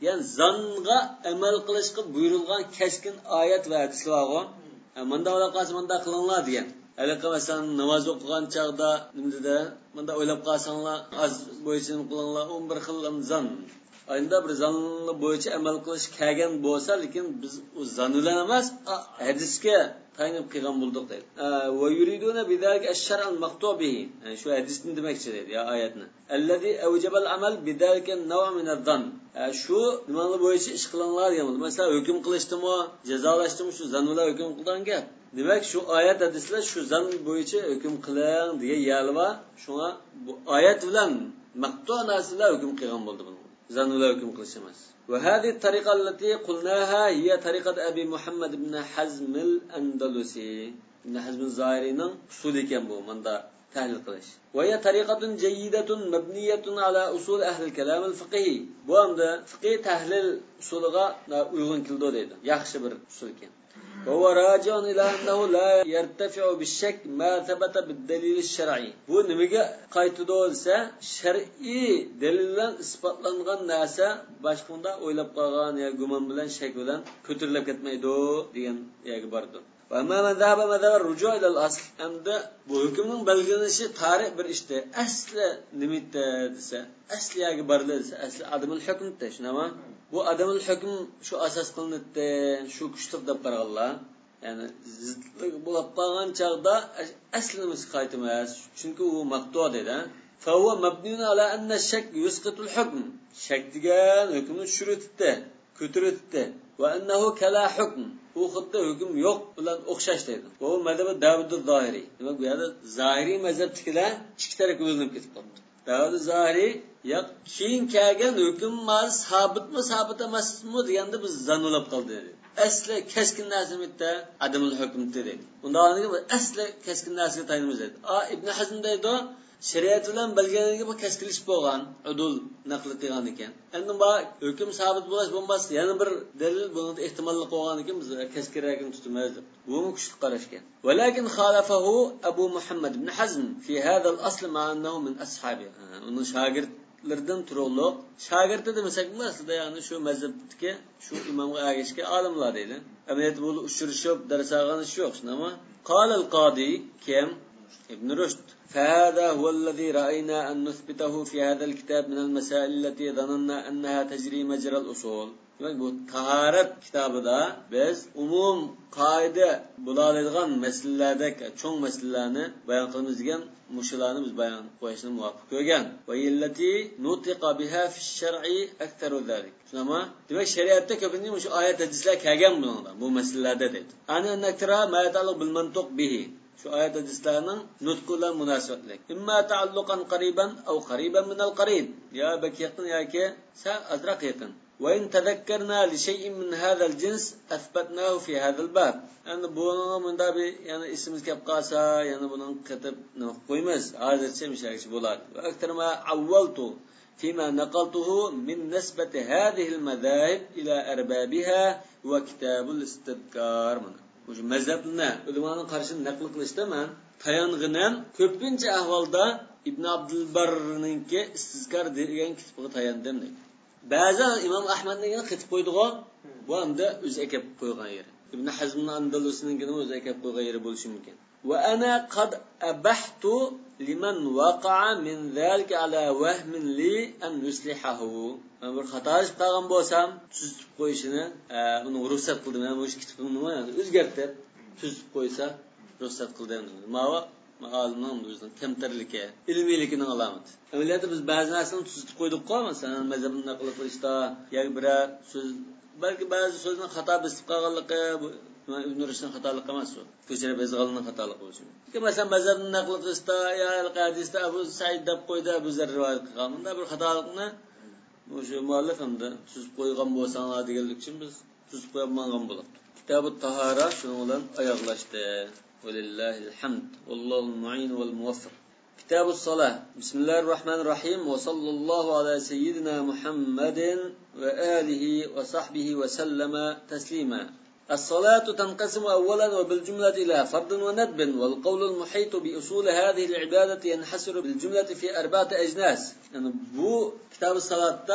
ya'ni zanga amal qilishga buyurilgan keskin oyat va hadislar bor. Manda o'ylab qolsa manda qilinglar degan. Halqa masalan namoz o'qigan chaqda nimada manda o'ylab qolsanglar az bo'yicha qilinglar o'n bir xil zan. Endi bir zanni bo'yicha amal qilish kelgan bo'lsa, lekin biz u zanlar emas, hadisga tayanib qilgan bo'ldik deydi. Va yuriduna bizalika ash-shar'a al-maqtubihi. Yani shu hadisni demoqchi deydi ya oyatni. Allazi awjaba al-amal bizalika naw' min az-zann. Shu nimalar bo'yicha ish qilinglar degan. Masalan, hukm qilishdimi, jazolashdimi shu zanlar hukm qilgan gap. Demak, shu oyat hadislar shu zan bo'yicha hukm qiling degan yalva, shunga bu oyat bilan maqtu narsalar hukm qilgan bo'ldi buni. Zanlar hukm qilish emas. وهذه الطريقة التي قلناها هي طريقة أبي محمد بن حزم الأندلسي بن حزم الظاهرين أصول كم بو من دا تحليل قلش وهي طريقة جيدة مبنية على أصول أهل الكلام الفقهي بو عند فقه تحليل أصولها uygun kildo deydi yaxshi bir usul ekan وهو راجع إلى أنه لا يرتفع بالشك ما ثبت بالدليل الشرعي. Bu nimaga qaytidi bo'lsa, shar'iy dalildan isbotlangan narsa boshqanda o'ylab qolgan yoki gumon bilan shak bilan ko'tarilib ketmaydi degan yoki bordi. Va amma mazhaba mazhab ruju' ila al-asl. Endi bu hukmning belgilanishi tarix bir ishda asli nimada desa, asli yoki bordi desa, asli adamul hukmda, shunami? Bu adamul hukm shu asos qilinadi, shu kuchliq deb qaraganlar. Ya'ni zidlik bo'lib qolgan chaqda aslimiz qaytmas. Chunki u maqtu dedi. Fa huwa mabniun ala anna shak yusqitu al-hukm. Shak degan hukmni tushiribdi, ko'taribdi. Va annahu kala hukm. Bu xuddi hukm yo'q bilan o'xshash dedi. Bu mazhab Davud az-Zohiri. Demak, bu yerda Zohiri mazhabdagilar ikki tarafga bo'linib ketib qoldi. Davud az-Zohiri ya keyin kelgan hukm mar sabitmi, sabit emasmi deganda biz zanolab qoldi dedi. Asli keskin narsamitda adamul hukm dedi. Undan keyin asli keskin narsaga tayanimiz dedi. A Ibn Hazm deydi, shariat bilan bilganiga bu keskinlik bo'lgan, udul naql qilgan ekan. Endi bu hukm sabit bo'lish bo'lmas, yana bir dalil buni ehtimolli qo'ygan ekan, biz keskinroqni tutmaymiz deb. Bu kuchli qarash ekan. Walakin khalafahu Abu Muhammad ibn Hazm fi hada al-asl ma annahu min ashabi. Uni shagird lerdan turulloq shagirdi demasak aslida ya'ni shu mazhabdagi shu imomga agishga olimlar deydi. Amaliyat bu uchrashib dars olganish yo'q, shunami? Qala al-Qadi kim Ibn Rushd فهذا هو الذي رأينا أن نثبته في هذا الكتاب من المسائل التي ظننا أنها تجري مجرى الأصول. Bu taharat kitabida biz umum qoida bo'laydigan masalalardagi cho'ng masalalarni bayon qilamiz degan mushularni biz bayon qo'yishni muvofiq ko'rgan. Va illati nutiqa biha fi shar'i aktharu zalik. Shunama, demak shariatda ko'pincha shu oyat hadislar kelgan bundan bu masalalarda dedi. Ana nakra ma ta'alluq bil mantuq bihi. Şu ayet hadislerinin nutkuyla münasebetlik. İmma taallukan qariban aw qariban min al-qarib. Ya bak yakın ya ki sa azraq yakın. Ve in tezekkerna li şey'in min hadal cins athbatnahu fi hadal bab. Yani bunun bunda bir yani isimiz kep qalsa, yani bunun qatib qo'ymiz. Hozircha mishakchi bo'ladi. Va aktar ma awwaltu fima naqaltuhu min nisbati hadhihi al-madahib ila arbabiha wa kitabul istidkar. Şu mazhabni ulamoning qarashini naql qilishda men tayanginan ko'pincha ahvolda Ibn Abdul Barrninki istizkar degan kitobga tayandim deydi. Ba'zan Imom Ahmadning qitib qo'ydigo, bu hamda o'zi ekib qo'ygan yeri. Ibn Hazmning Andalusninkini o'zi ekib qo'ygan yeri bo'lishi mumkin. Va ana qad abahtu liman waqa'a min zalika ala wahmin li an yuslihahu. Men bir xato qilgan bo'lsam, tuzib qo'yishini, uni ruxsat qildim. Men o'sha kitobni nima o'zgartirib tuzib qo'ysa, ruxsat qildim. Ma'va ma'lumning o'zining kamtarligi, ilmiyligining alomati. Amaliyotda biz ba'zi narsani tuzib qo'ydik-ku, masalan, mazhabni naql qilishda, yoki bir so'z, balki ba'zi so'zni xato bisib qolganligi, Ibn Rushdning xatoligi emas u. Ko'chirib ezg'alning xatoligi bo'lishi mumkin. Masalan, mazhabni naql qilishda, ya al-Qadisda Abu Sa'id deb qo'ydi, Abu Zar rivoyat qilgan. Bunda bir xatolikni o'sha muallif hamda tuzib qo'ygan bo'lsanglar deganlik uchun biz tuzib qo'ymagan bo'ladi. Kitobut tahara shuning bilan oyoqlashdi. Valillahil hamd. Vallohul mu'in val muwaffiq. Kitobus salah. Bismillahirrahmanirrahim va sallallohu ala sayyidina Muhammadin va alihi va sahbihi va sallama taslima. الصلاة تنقسم أولا وبالجملة إلى فرض وندب والقول المحيط بأصول هذه العبادة ينحصر بالجملة في أربعة أجناس. يعني بو كتاب الصلاة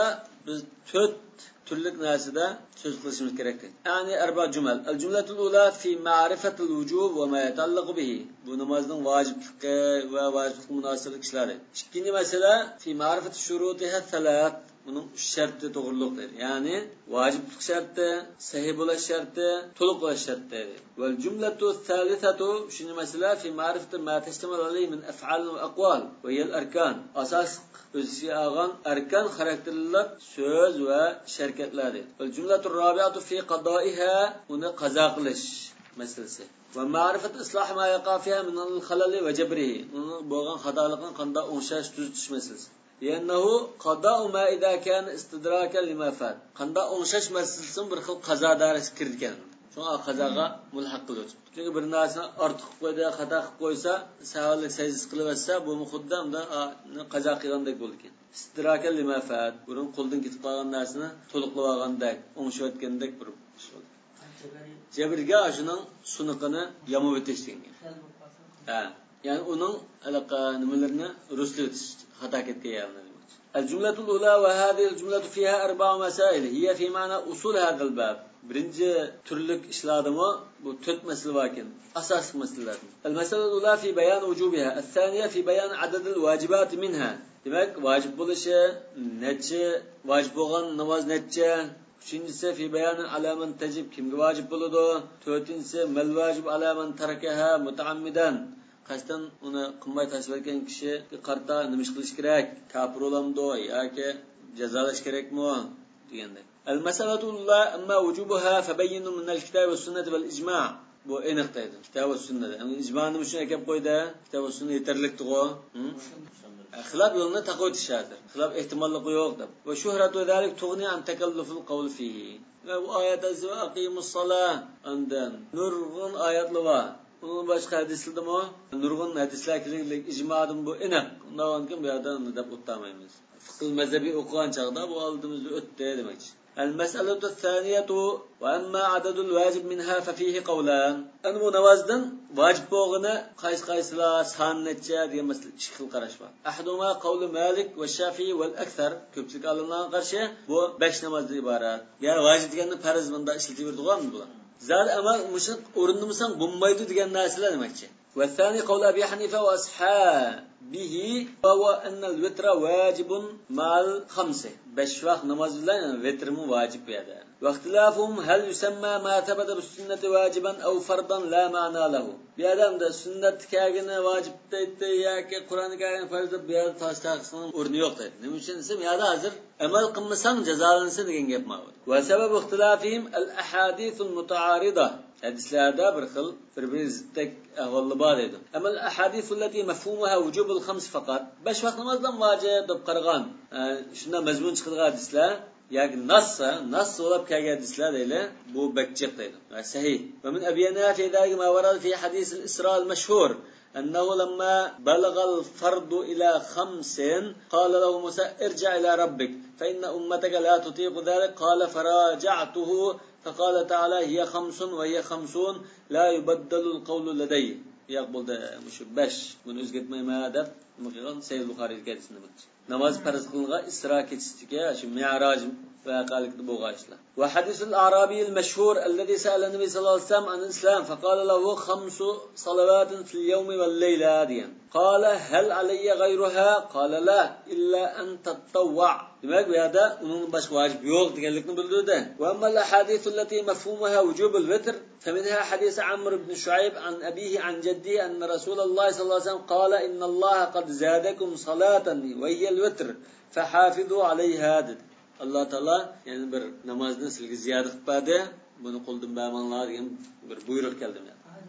biz to'rt turlik narsada so'z qilishimiz kerak. Ya'ni arba jumal. Al-jumlatul ula fi ma'rifatil wujub va ma yatallaqu bihi. Bu namozning vojibligi va vojiblik munosabat ishlari. Ikkinchi masala fi ma'rifati shurutiha salat. Bunun üç şartı doğruluk dedi. Yani vaciblik şartı, sahih bo'lish sharti, to'liq bo'lish sharti dedi. Vel cümletu salisatu shuni mesela fi ma'rifati ma tashtamal alayhi min af'al va aqwal va hiya al-arkan. Asas o'ziga olgan arkan xarakterlik so'z va harakatlar dedi. Vel cümletu rabi'atu fi qada'iha uni qazo qilish masalasi. Va ma'rifat islah ma yaqa fiha min al-khalal va jabrihi. Uni bo'lgan xatolikni qanday o'ngshash tuzitish masalasi. لأنه قضاء ما إذا كان استدراكا لما فات. قندا أنشش مسلسل برخل قضاء دارس كردكان. شو قضاء ملحق قلوت. çünkü bir narsani ortiq qo'ydi, xato qilib qo'ysa, savollik sajis qilaversa, bu muqaddam da qazo qilgandek bo'ldi ekan. Istidrokan lima fat. Burun qo'ldan ketib qolgan narsani to'liqlab olgandek, o'ngishayotgandek bir ish bo'ldi. Jabrga shuning suniqini yomib o'tish degan. Ha, ya'ni uning alaqa nimalarini ruslatish خطأ كتير. الجملة الأولى وهذه الجملة فيها أربع مسائل هي في معنى أصول هذا الباب. برنجة ترلك إشلادمه بتوت مسألة واكن أساس مسألة. المسألة الأولى في بيان وجوبها، الثانية في بيان عدد الواجبات منها. demek واجب بولشة نتشة واجب بوغان نماز نتشة. üçüncüsü في بيان على من تجب كم واجب بولدو. توتينسي ما الواجب على من تركها متعمدا. Qasdan uni qilmay tashlagan kishi qarta nima ish qilish kerak? Kafir bo'lamdi yoki jazolash kerakmi deganda. Al-masalatu la amma wujubaha fabayyinu min al-kitab va sunnah wal ijma'. Bu aniq deydi. Kitob va sunnada. Endi ijmoni uchun akab qo'ydi. Kitob va sunna yetarlikdir-ku. Xilof yo'lini taqo'tishadir. Xilof ehtimolli yo'q deb. Va shuhratu zalik tughni an takallufil qawl fihi. Va bu oyatda aqimus salah andan nurg'un oyatlar bor. Bunun başka hadislarda mı? Nurgun hadisler kirlilik icmadım bu iniq. Ondan kim bu yerden deb o'tmaymiz. Fıkıh mezhebi okuyan çağda bu aldığımızda ötte demek. El-mes'eletu thaniyatu ve amma adadul vacib minha fa fihi qawlan. Ana bu namazdan vacib bo'lg'ini qaysi qaysilar son necha degan masala ikki xil qarash bor. Ahduma qawlu Malik va Shafi'i val akthar. Ko'pchilik olimlarga qarshi bu besh namozdan iborat. Ya'ni vacib deganni farz bunda ishlatib yurdigan bular. Zat amal mushriq o'rindimisang bo'lmaydi degan narsalar demakchi. Va thani qawl Abi Hanifa va ashabihi wa anna al-witra wajibun ma'al khamsa. besh vaqt namoz bilan vitrmi vojib edi. Vaqtilafum hal yusamma ma thabata bis-sunnati wajiban aw fardan la ma'na lahu. Bu odamda sunnat kagini vojib deydi yoki Qur'onni kagini farz deb bu yerda tasdiqlash o'rni yo'q deydi. Nima uchun desa, bu yerda hozir amal qilmasang jazolansa degan gap mavjud. Va sabab ixtilafihim al-ahadith al-muta'arida. Hadislarda bir xil bir-birizdek ahvollar bor edi. Amal ahadith allati mafhumuha wujub al-khams faqat. besh vaqt namozdan vojib deb qaragan. Shunda mazmun chiqadigan hadislar yoki nassa, nass bo'lib kelgan hadislar deyli, bu bakchiq deydi. Sahih. Va min abyanafi dalika ma warada fi hadith al-isra al-mashhur أنه لما بلغ الفرض إلى خمس قال له موسى ارجع إلى ربك فإن أمتك لا تطيق ذلك قال فراجعته فقال تعالى هي خمس وهي خمسون لا يبدل القول لدي يقبل ده مش باش من أزجت ما ما ده مقيران سيد البخاري كده سنبت نماز فرض قلنا إسراء كتستكيا عشان معراج فقالك بوغاشلا. وحديث الأعرابي المشهور الذي سأل النبي صلى الله عليه وسلم عن الإسلام فقال له خمس صلوات في اليوم والليلة هاديا. قال هل علي غيرها؟ قال لا إلا أن تتطوع. demek bu yerda uning boshqa vojib yo'q deganlikni bildirdi. Va ammal ahadith allati mafhumuha wujub al-witr faminha hadith Amr ibn Shu'ayb an abihi an jaddihi anna Rasulullah sallallahu alayhi wasallam qala inna Allah qad zadakum salatan wa hiya al-witr fahafizu alayha. Allah Taala yani bir namozni sizga ziyoda qilib berdi. Buni qo'ldan bermanglar degan bir buyruq keldi.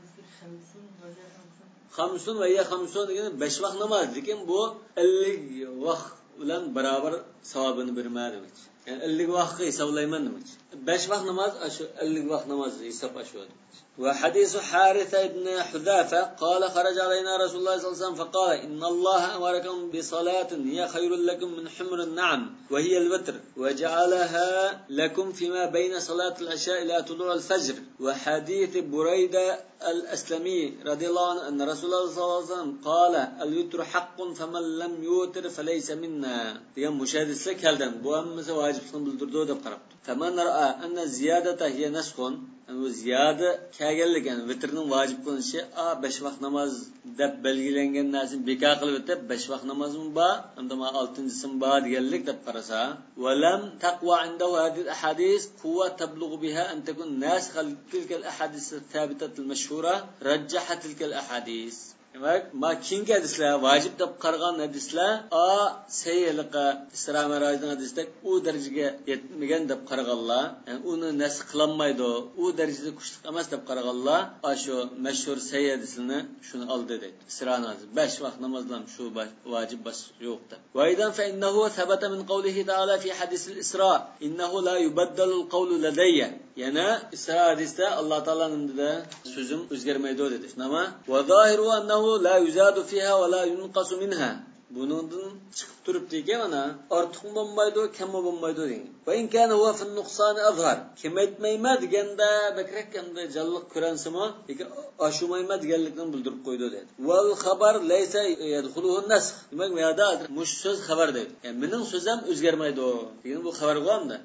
Xamsun va ya xamsun degan besh vaqt namoz, lekin bu ellik vaqt bilan barobar savobini bermaydi demak. Yani ellik vaqtga hisoblayman demak. besh vaqt namoz shu ellik vaqt namoz hisob ashodi. وحديث حارثة بن حذافة قال خرج علينا رسول الله صلى الله عليه وسلم فقال إن الله أمركم بصلاة هي خير لكم من حمر النعم وهي الوتر وجعلها لكم فيما بين صلاة العشاء إلى طلوع الفجر. وحديث بريدة الأسلمي رضي الله عنه أن رسول الله صلى الله عليه وسلم قال الوتر حق فمن لم يوتر فليس منا. ديان مشاهد hadislar keldim. Bu hammasi vojiblikni bildirdi deb qarabdi. Faman ra'a anna ziyadata hiya nasxun. Bu ziyada kelganlik, ya'ni vitrning vojib qilinishi a besh vaqt namoz deb belgilangan narsani bekor qilib o'tib besh vaqt namozim bor, unda ma oltinchisi bor deganlik deb qarasa, walam taqwa indahu hadhihi ahadith quwwa tablughu biha an takun nasikha tilka al-ahadith al-thabitat al-mashhura rajjaha tilka al-ahadith. Demak, ma keyingi hadislar vojib deb qaragan hadislar a sayliqa Isro Mirojning hadisida u darajaga yetmagan deb qaraganlar, ya'ni uni nasx qilinmaydi, u darajada kuchli emas deb qaraganlar, shu mashhur say hadisini shuni oldi dedi. Isro namoz besh vaqt namozdan shu vojib bas yo'q deb. Va idan fa innahu thabata min qawlihi ta'ala fi hadis al-Isra innahu la yubaddalu al-qawlu ladayya. Yana Isro hadisda Alloh taolaning da so'zim o'zgarmaydi dedi. Nima? Va zohiru annahu la yuzadu fiha va la yunqasu minha. Buningdan chiqib turibdiki, mana ortiq bo'lmaydi, kam bo'lmaydi degan. Va in kana huwa fi an-nuqsan azhar. Kemaytmayma deganda bakrak hamda jalliq ko'ransimi, lekin oshumayma deganlikni bildirib qo'ydi dedi. Wal xabar laysa yadkhuluhu an-nasx. Demak, bu yerda mush so'z xabar deydi. Ya'ni mening so'zim o'zgarmaydi degan bu xabar bo'lamda.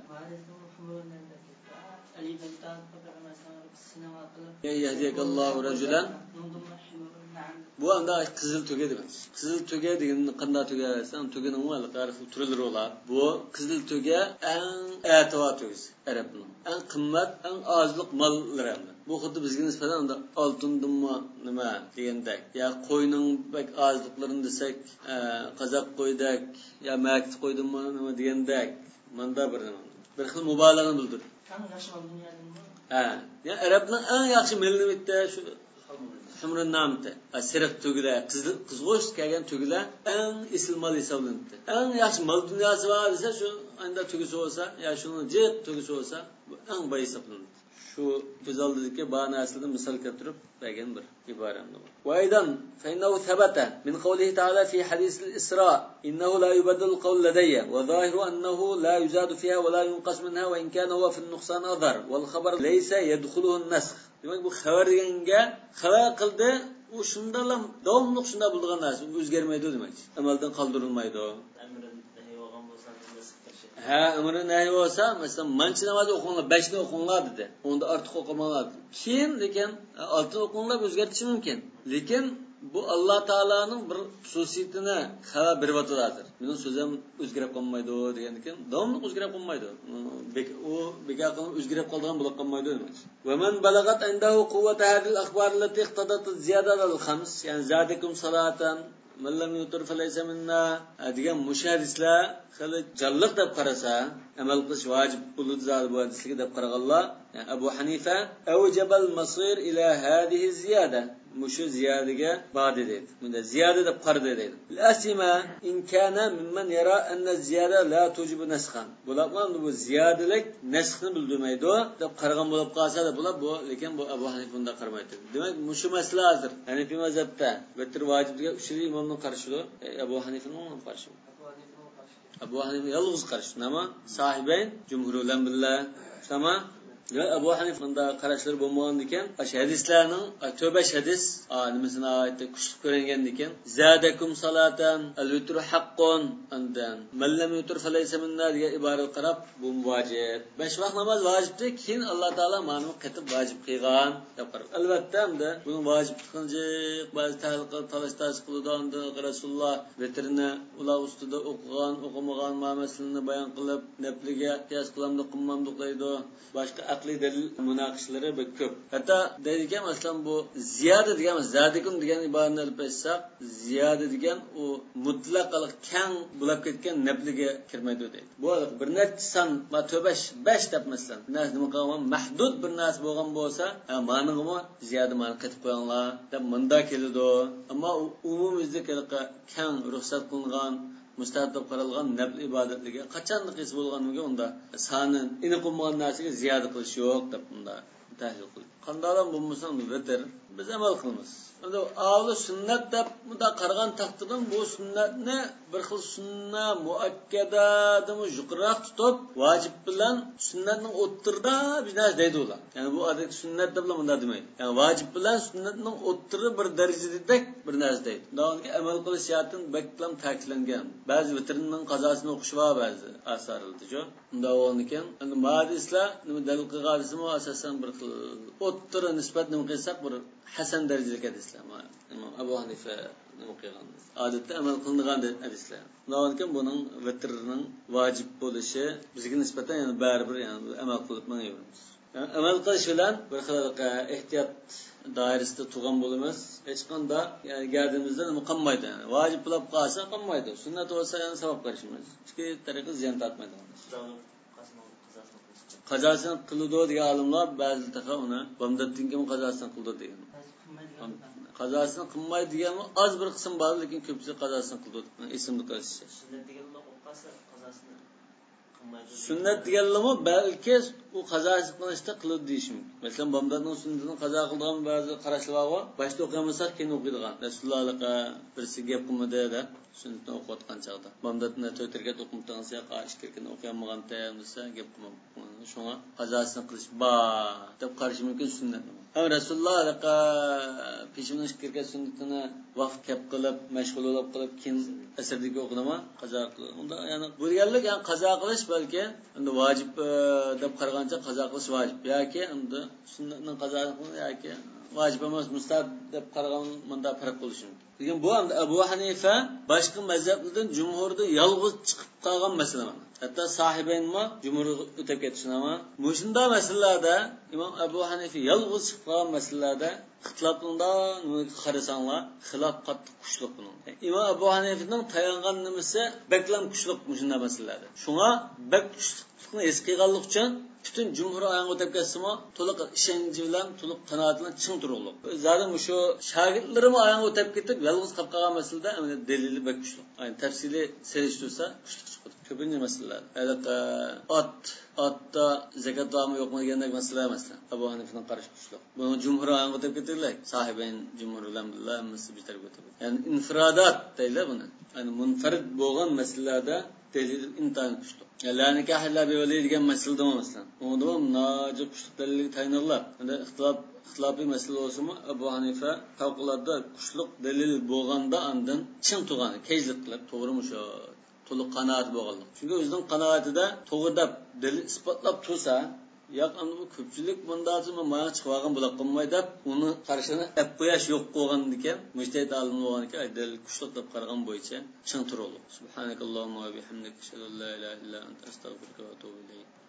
Yahdiyakallohu rajulan. Bu anda qizil tuga demek. Qizil tuga deganni qanday tuga desam, tuganing o'zi qarxil turlari bo'lar. Bu qizil tuga eng atava tugisi Arabning. Eng qimmat, eng ozliq mollari. Bu xuddi bizga nisbatan unda oltindimi nima degandek, ya qo'yning bak ozliqlarini desak, qozoq qo'ydak, ya makti qo'ydimmi nima degandek, manda bir nima. Bir xil mubolag'ani bildiradi. Eng yaxshi mol dunyodan bu. Ha, ya Arabning eng yaxshi millini bitta shu Humrun namti. Asiriq tugila, qizil qizg'o'sh kelgan tugila eng isl mol hisoblanadi. Eng yaxshi mol dunyosi bor desa, shu anda tugisi bo'lsa, ya shuni jiq tugisi bo'lsa, bu eng boy hisoblanadi. Shu biz oldidagi bu narsani misol keltirib bergan bir iboramni. Va aydan fa innahu thabata min qawlihi ta'ala fi hadis al-Isra innahu la yubaddalu qawl ladayya wa zahiru annahu la yuzadu fiha wa la yunqas minha wa in kana huwa fi an-nuqsan adhar wal khabar laysa yadkhuluhu an-nasx. Demak, bu xabar deganga xabar qildi, u shundalam davomli shunda bo'lgan narsa o'zgarmaydi demak. Amaldan qoldirilmaydi. Ha, umri nahi bo'lsa, masalan, manchi namoz o'qinglar, besh ni o'qinglar dedi. Unda ortiq o'qimanglar. Keyin lekin olti o'qinglar o'zgartirish mumkin. Lekin bu Alloh taolaning bir xususiyatini xabar berib o'tadi. Mening so'zim o'zgarib qolmaydi degan ekan, davomli o'zgarib qolmaydi. U bekor qilib o'zgarib qolgan bo'lib qolmaydi demak. Va man balagat indahu quwwata hadhihi al-akhbar allati iqtadat az-ziyadata al-khams, ya'ni zadakum salatan man lam yutir falaysa minna degan mushahidlar xili jalliq deb qarasa, amal qilish vojib bo'ladi zot bu hadisga deb qaraganlar, yani Abu Hanifa awjabal masir ila hadhihi ziyada mushu ziyadaga ba'di dedi. Bunda ziyada deb qaradi dedi. Al-asima in kana mimman yara anna ziyada la tujibu naskhan. Bular bu ziyadalik nasxni bildirmaydi deb qaragan bo'lib qolsa da bular bu, lekin bu Abu Hanifa bunda qaramaydi. Demak, mushu masala hozir Hanifi mazhabda vitr vojibga uchli imomning qarshiligi Abu Hanifaning qarshiligi. Abu Hanifa yolg'iz qarshi. Nima? Sahibayn jumhur ulam billah. Tamam. Ya Abu Hanifa bunda qarashlar bo'lmagan ekan, o'sha hadislarning to'ba hadis, nimasini aytdi, kuchli ko'ringan ekan. Zadakum salatan al-witru haqqun andan man lam yutir falaysa minna degan iborat qarab bu vojib. besh vaqt namoz vojibdir, keyin Alloh taolo ma'ni qatib vojib qilgan deb qarab. Albatta, hamda buni vojib qilınca ba'zi ta'liqlar talash-tash qiluvdi, Rasululloh vitrni ular ustida o'qigan, o'qimagan ma'nosini bayon qilib, nafliga qiyos qilamdi, qilmamdi deydi. Boshqa aqliy dalil munoqishlari bir ko'p. Hatto deydigan masalan bu ziyoda degan, zadikum degan iboratni olib aytsak, ziyoda degan u mutlaq kang bo'lib ketgan nafliga kirmaydi deydi. Bu bir necha son va to'bash besh deb masalan, nima qilgan mahdud bir narsa bo'lgan bo'lsa, ma'nig'imi ziyoda ma'ni qilib qo'yinglar deb munda keladi. Ammo umumizda kang ruxsat qilingan mustaqil qaralgan nafl ibodatlariga qachon qis bo'lganiga unda soni aniq bo'lmagan narsaga ziyoda qilish yo'q deb unda tahlil qildi. qandalan bo'lmasan bitir biz amal qilamiz. Endi avli sunnat deb bunda qaragan taqdirda bu sunnatni bir xil sunna muakkadadan yuqroq tutib, vojib bilan sunnatning o'ttirida bir narsa deydi ular. Ya'ni bu odat sunnat deb bunda demaydi. Ya'ni vojib bilan sunnatning o'ttiri bir darajada bir narsa deydi. Davomga amal qilish shariatdan beklam ta'kidlangan. Ba'zi vitrning qazosini o'qish va ba'zi asarlarda-ku. Unda o'nkan. Endi hadislar nima dalil qilganimi asosan bir xil o'ttiri nisbatni qilsak bir hasan darajadagi hadislar. İmam Abu Hanife nima qilgan? Odatda amal qilingan hadislar. Davomkan buning vitrning vojib bo'lishi bizga nisbatan yana baribir yani amal qilib manaveramiz. Yani amal qilish bilan bir xil ehtiyot doirasida turgan bo'lamiz. Hech qanday yani gardimizda nima qilmaydi. Yani vojib qilib qolsa qilmaydi. Sunnat bo'lsa yani savob qilishimiz. Ikki tariqa ziyon tortmaydi. Qazosini qildi degan olimlar ba'zi taqa uni bomdatdan keyin qazosini qildi degan. Qazosini qilmaydi deganmi oz bir qism bor, lekin ko'pchilik qazosini qildi. Esimni qilishi. Sunnat deganlar o'qasa qazosini qilmaydi. Sunnat deganlarmi balki u qazosini qilishda qildi deyishim. Masalan, bomdatning sunnatini qazo qilgan ba'zi qarashlar bor. Boshda o'qiyamasa keyin o'qiydigan. Rasulullohga birsi gap qilmadi deb sunnatni o'qiyotgan chog'da. Bomdatni to'rt rekat o'qimtansa qash kirkin o'qiyamagan tayamsa gap qilmam. Shunga qazosini qilish ba deb qarash mumkin sunnat. Ama Rasulullohga peshimni kirgan sunnatini vaqt kap qilib, mashg'ul bo'lib qilib keyin asrdagi o'qinama qazo qilib. Unda ya'ni bu deganlik yani qazo qilish balki endi vojib deb qaragancha qazo qilish vojib yoki endi sunnatning qazosini qilish yoki vojib emas mustahab deb qaragan bunda farq bo'lishi mumkin. Lekin bu endi Abu Hanifa boshqa mazhablardan jumhurda yolg'iz chiqib qolgan masala. Hatta sahibaynma jumhur o'tib ketishini. Mushunda masalalarda Imom Abu Hanifa yolg'iz chiqib qolgan masalalarda ixtiloflarda qarasanglar, xilof qattiq kuchliq buning. Imom Abu Hanifaning tayangan nimasi baklam kuchliq mushunda masalalarda. Shunga bak kuchliqni his qilganlik uchun bütün cumhur ayağını o'tib ketsimi, to'liq ishonchi bilan, to'liq qanoat bilan ching turug'liq. Zalim shu shogirdlarim ayağını o'tib ketib, yolg'iz qolib qolgan masalada dalili bak kuchliq. Ayni tafsili selishtirsa, kuchliq chiqadi. Ko'pincha masalalar. Albatta ot, otda zakat bormi yo'qmi degandek masalalar masalan. Abu Hanifaning qarashi kuchliq. Buni cumhur ayağını o'tib ketdilar. Sahibayn cumhur bilan billah hammasi bir taraf o'tib. Ya'ni infiradat deylar buni. Ya'ni munfarid bo'lgan masalalarda delil intayin kuchliq. La nikah illa bi vali degan masalada masalan. Unda ham najib kuchliq dalil tayinlar. Endi ixtilof ixtilofiy masala bo'lsa-mu Abu Hanifa favqulodda kuchliq dalil bo'lganda andan chin turgani, kejlik qilib, to'g'rimi shu to'liq qanoat bo'lganlik. Chunki o'zining qanoatida to'g'ri deb dalil isbotlab tursa, yo'q endi bu ko'pchilik bundachi men mana chiqib olgan bo'lib qolmay deb uni qarashini ap qo'yash yo'q qo'ygan ekan, mujtahid olim bo'lgan ekan, dalil kuchliq deb qaragan bo'yicha chin turadi. Subhanakallohumma va bihamdika ashhadu an la ilaha illa anta astaghfiruka va atubu ilayk.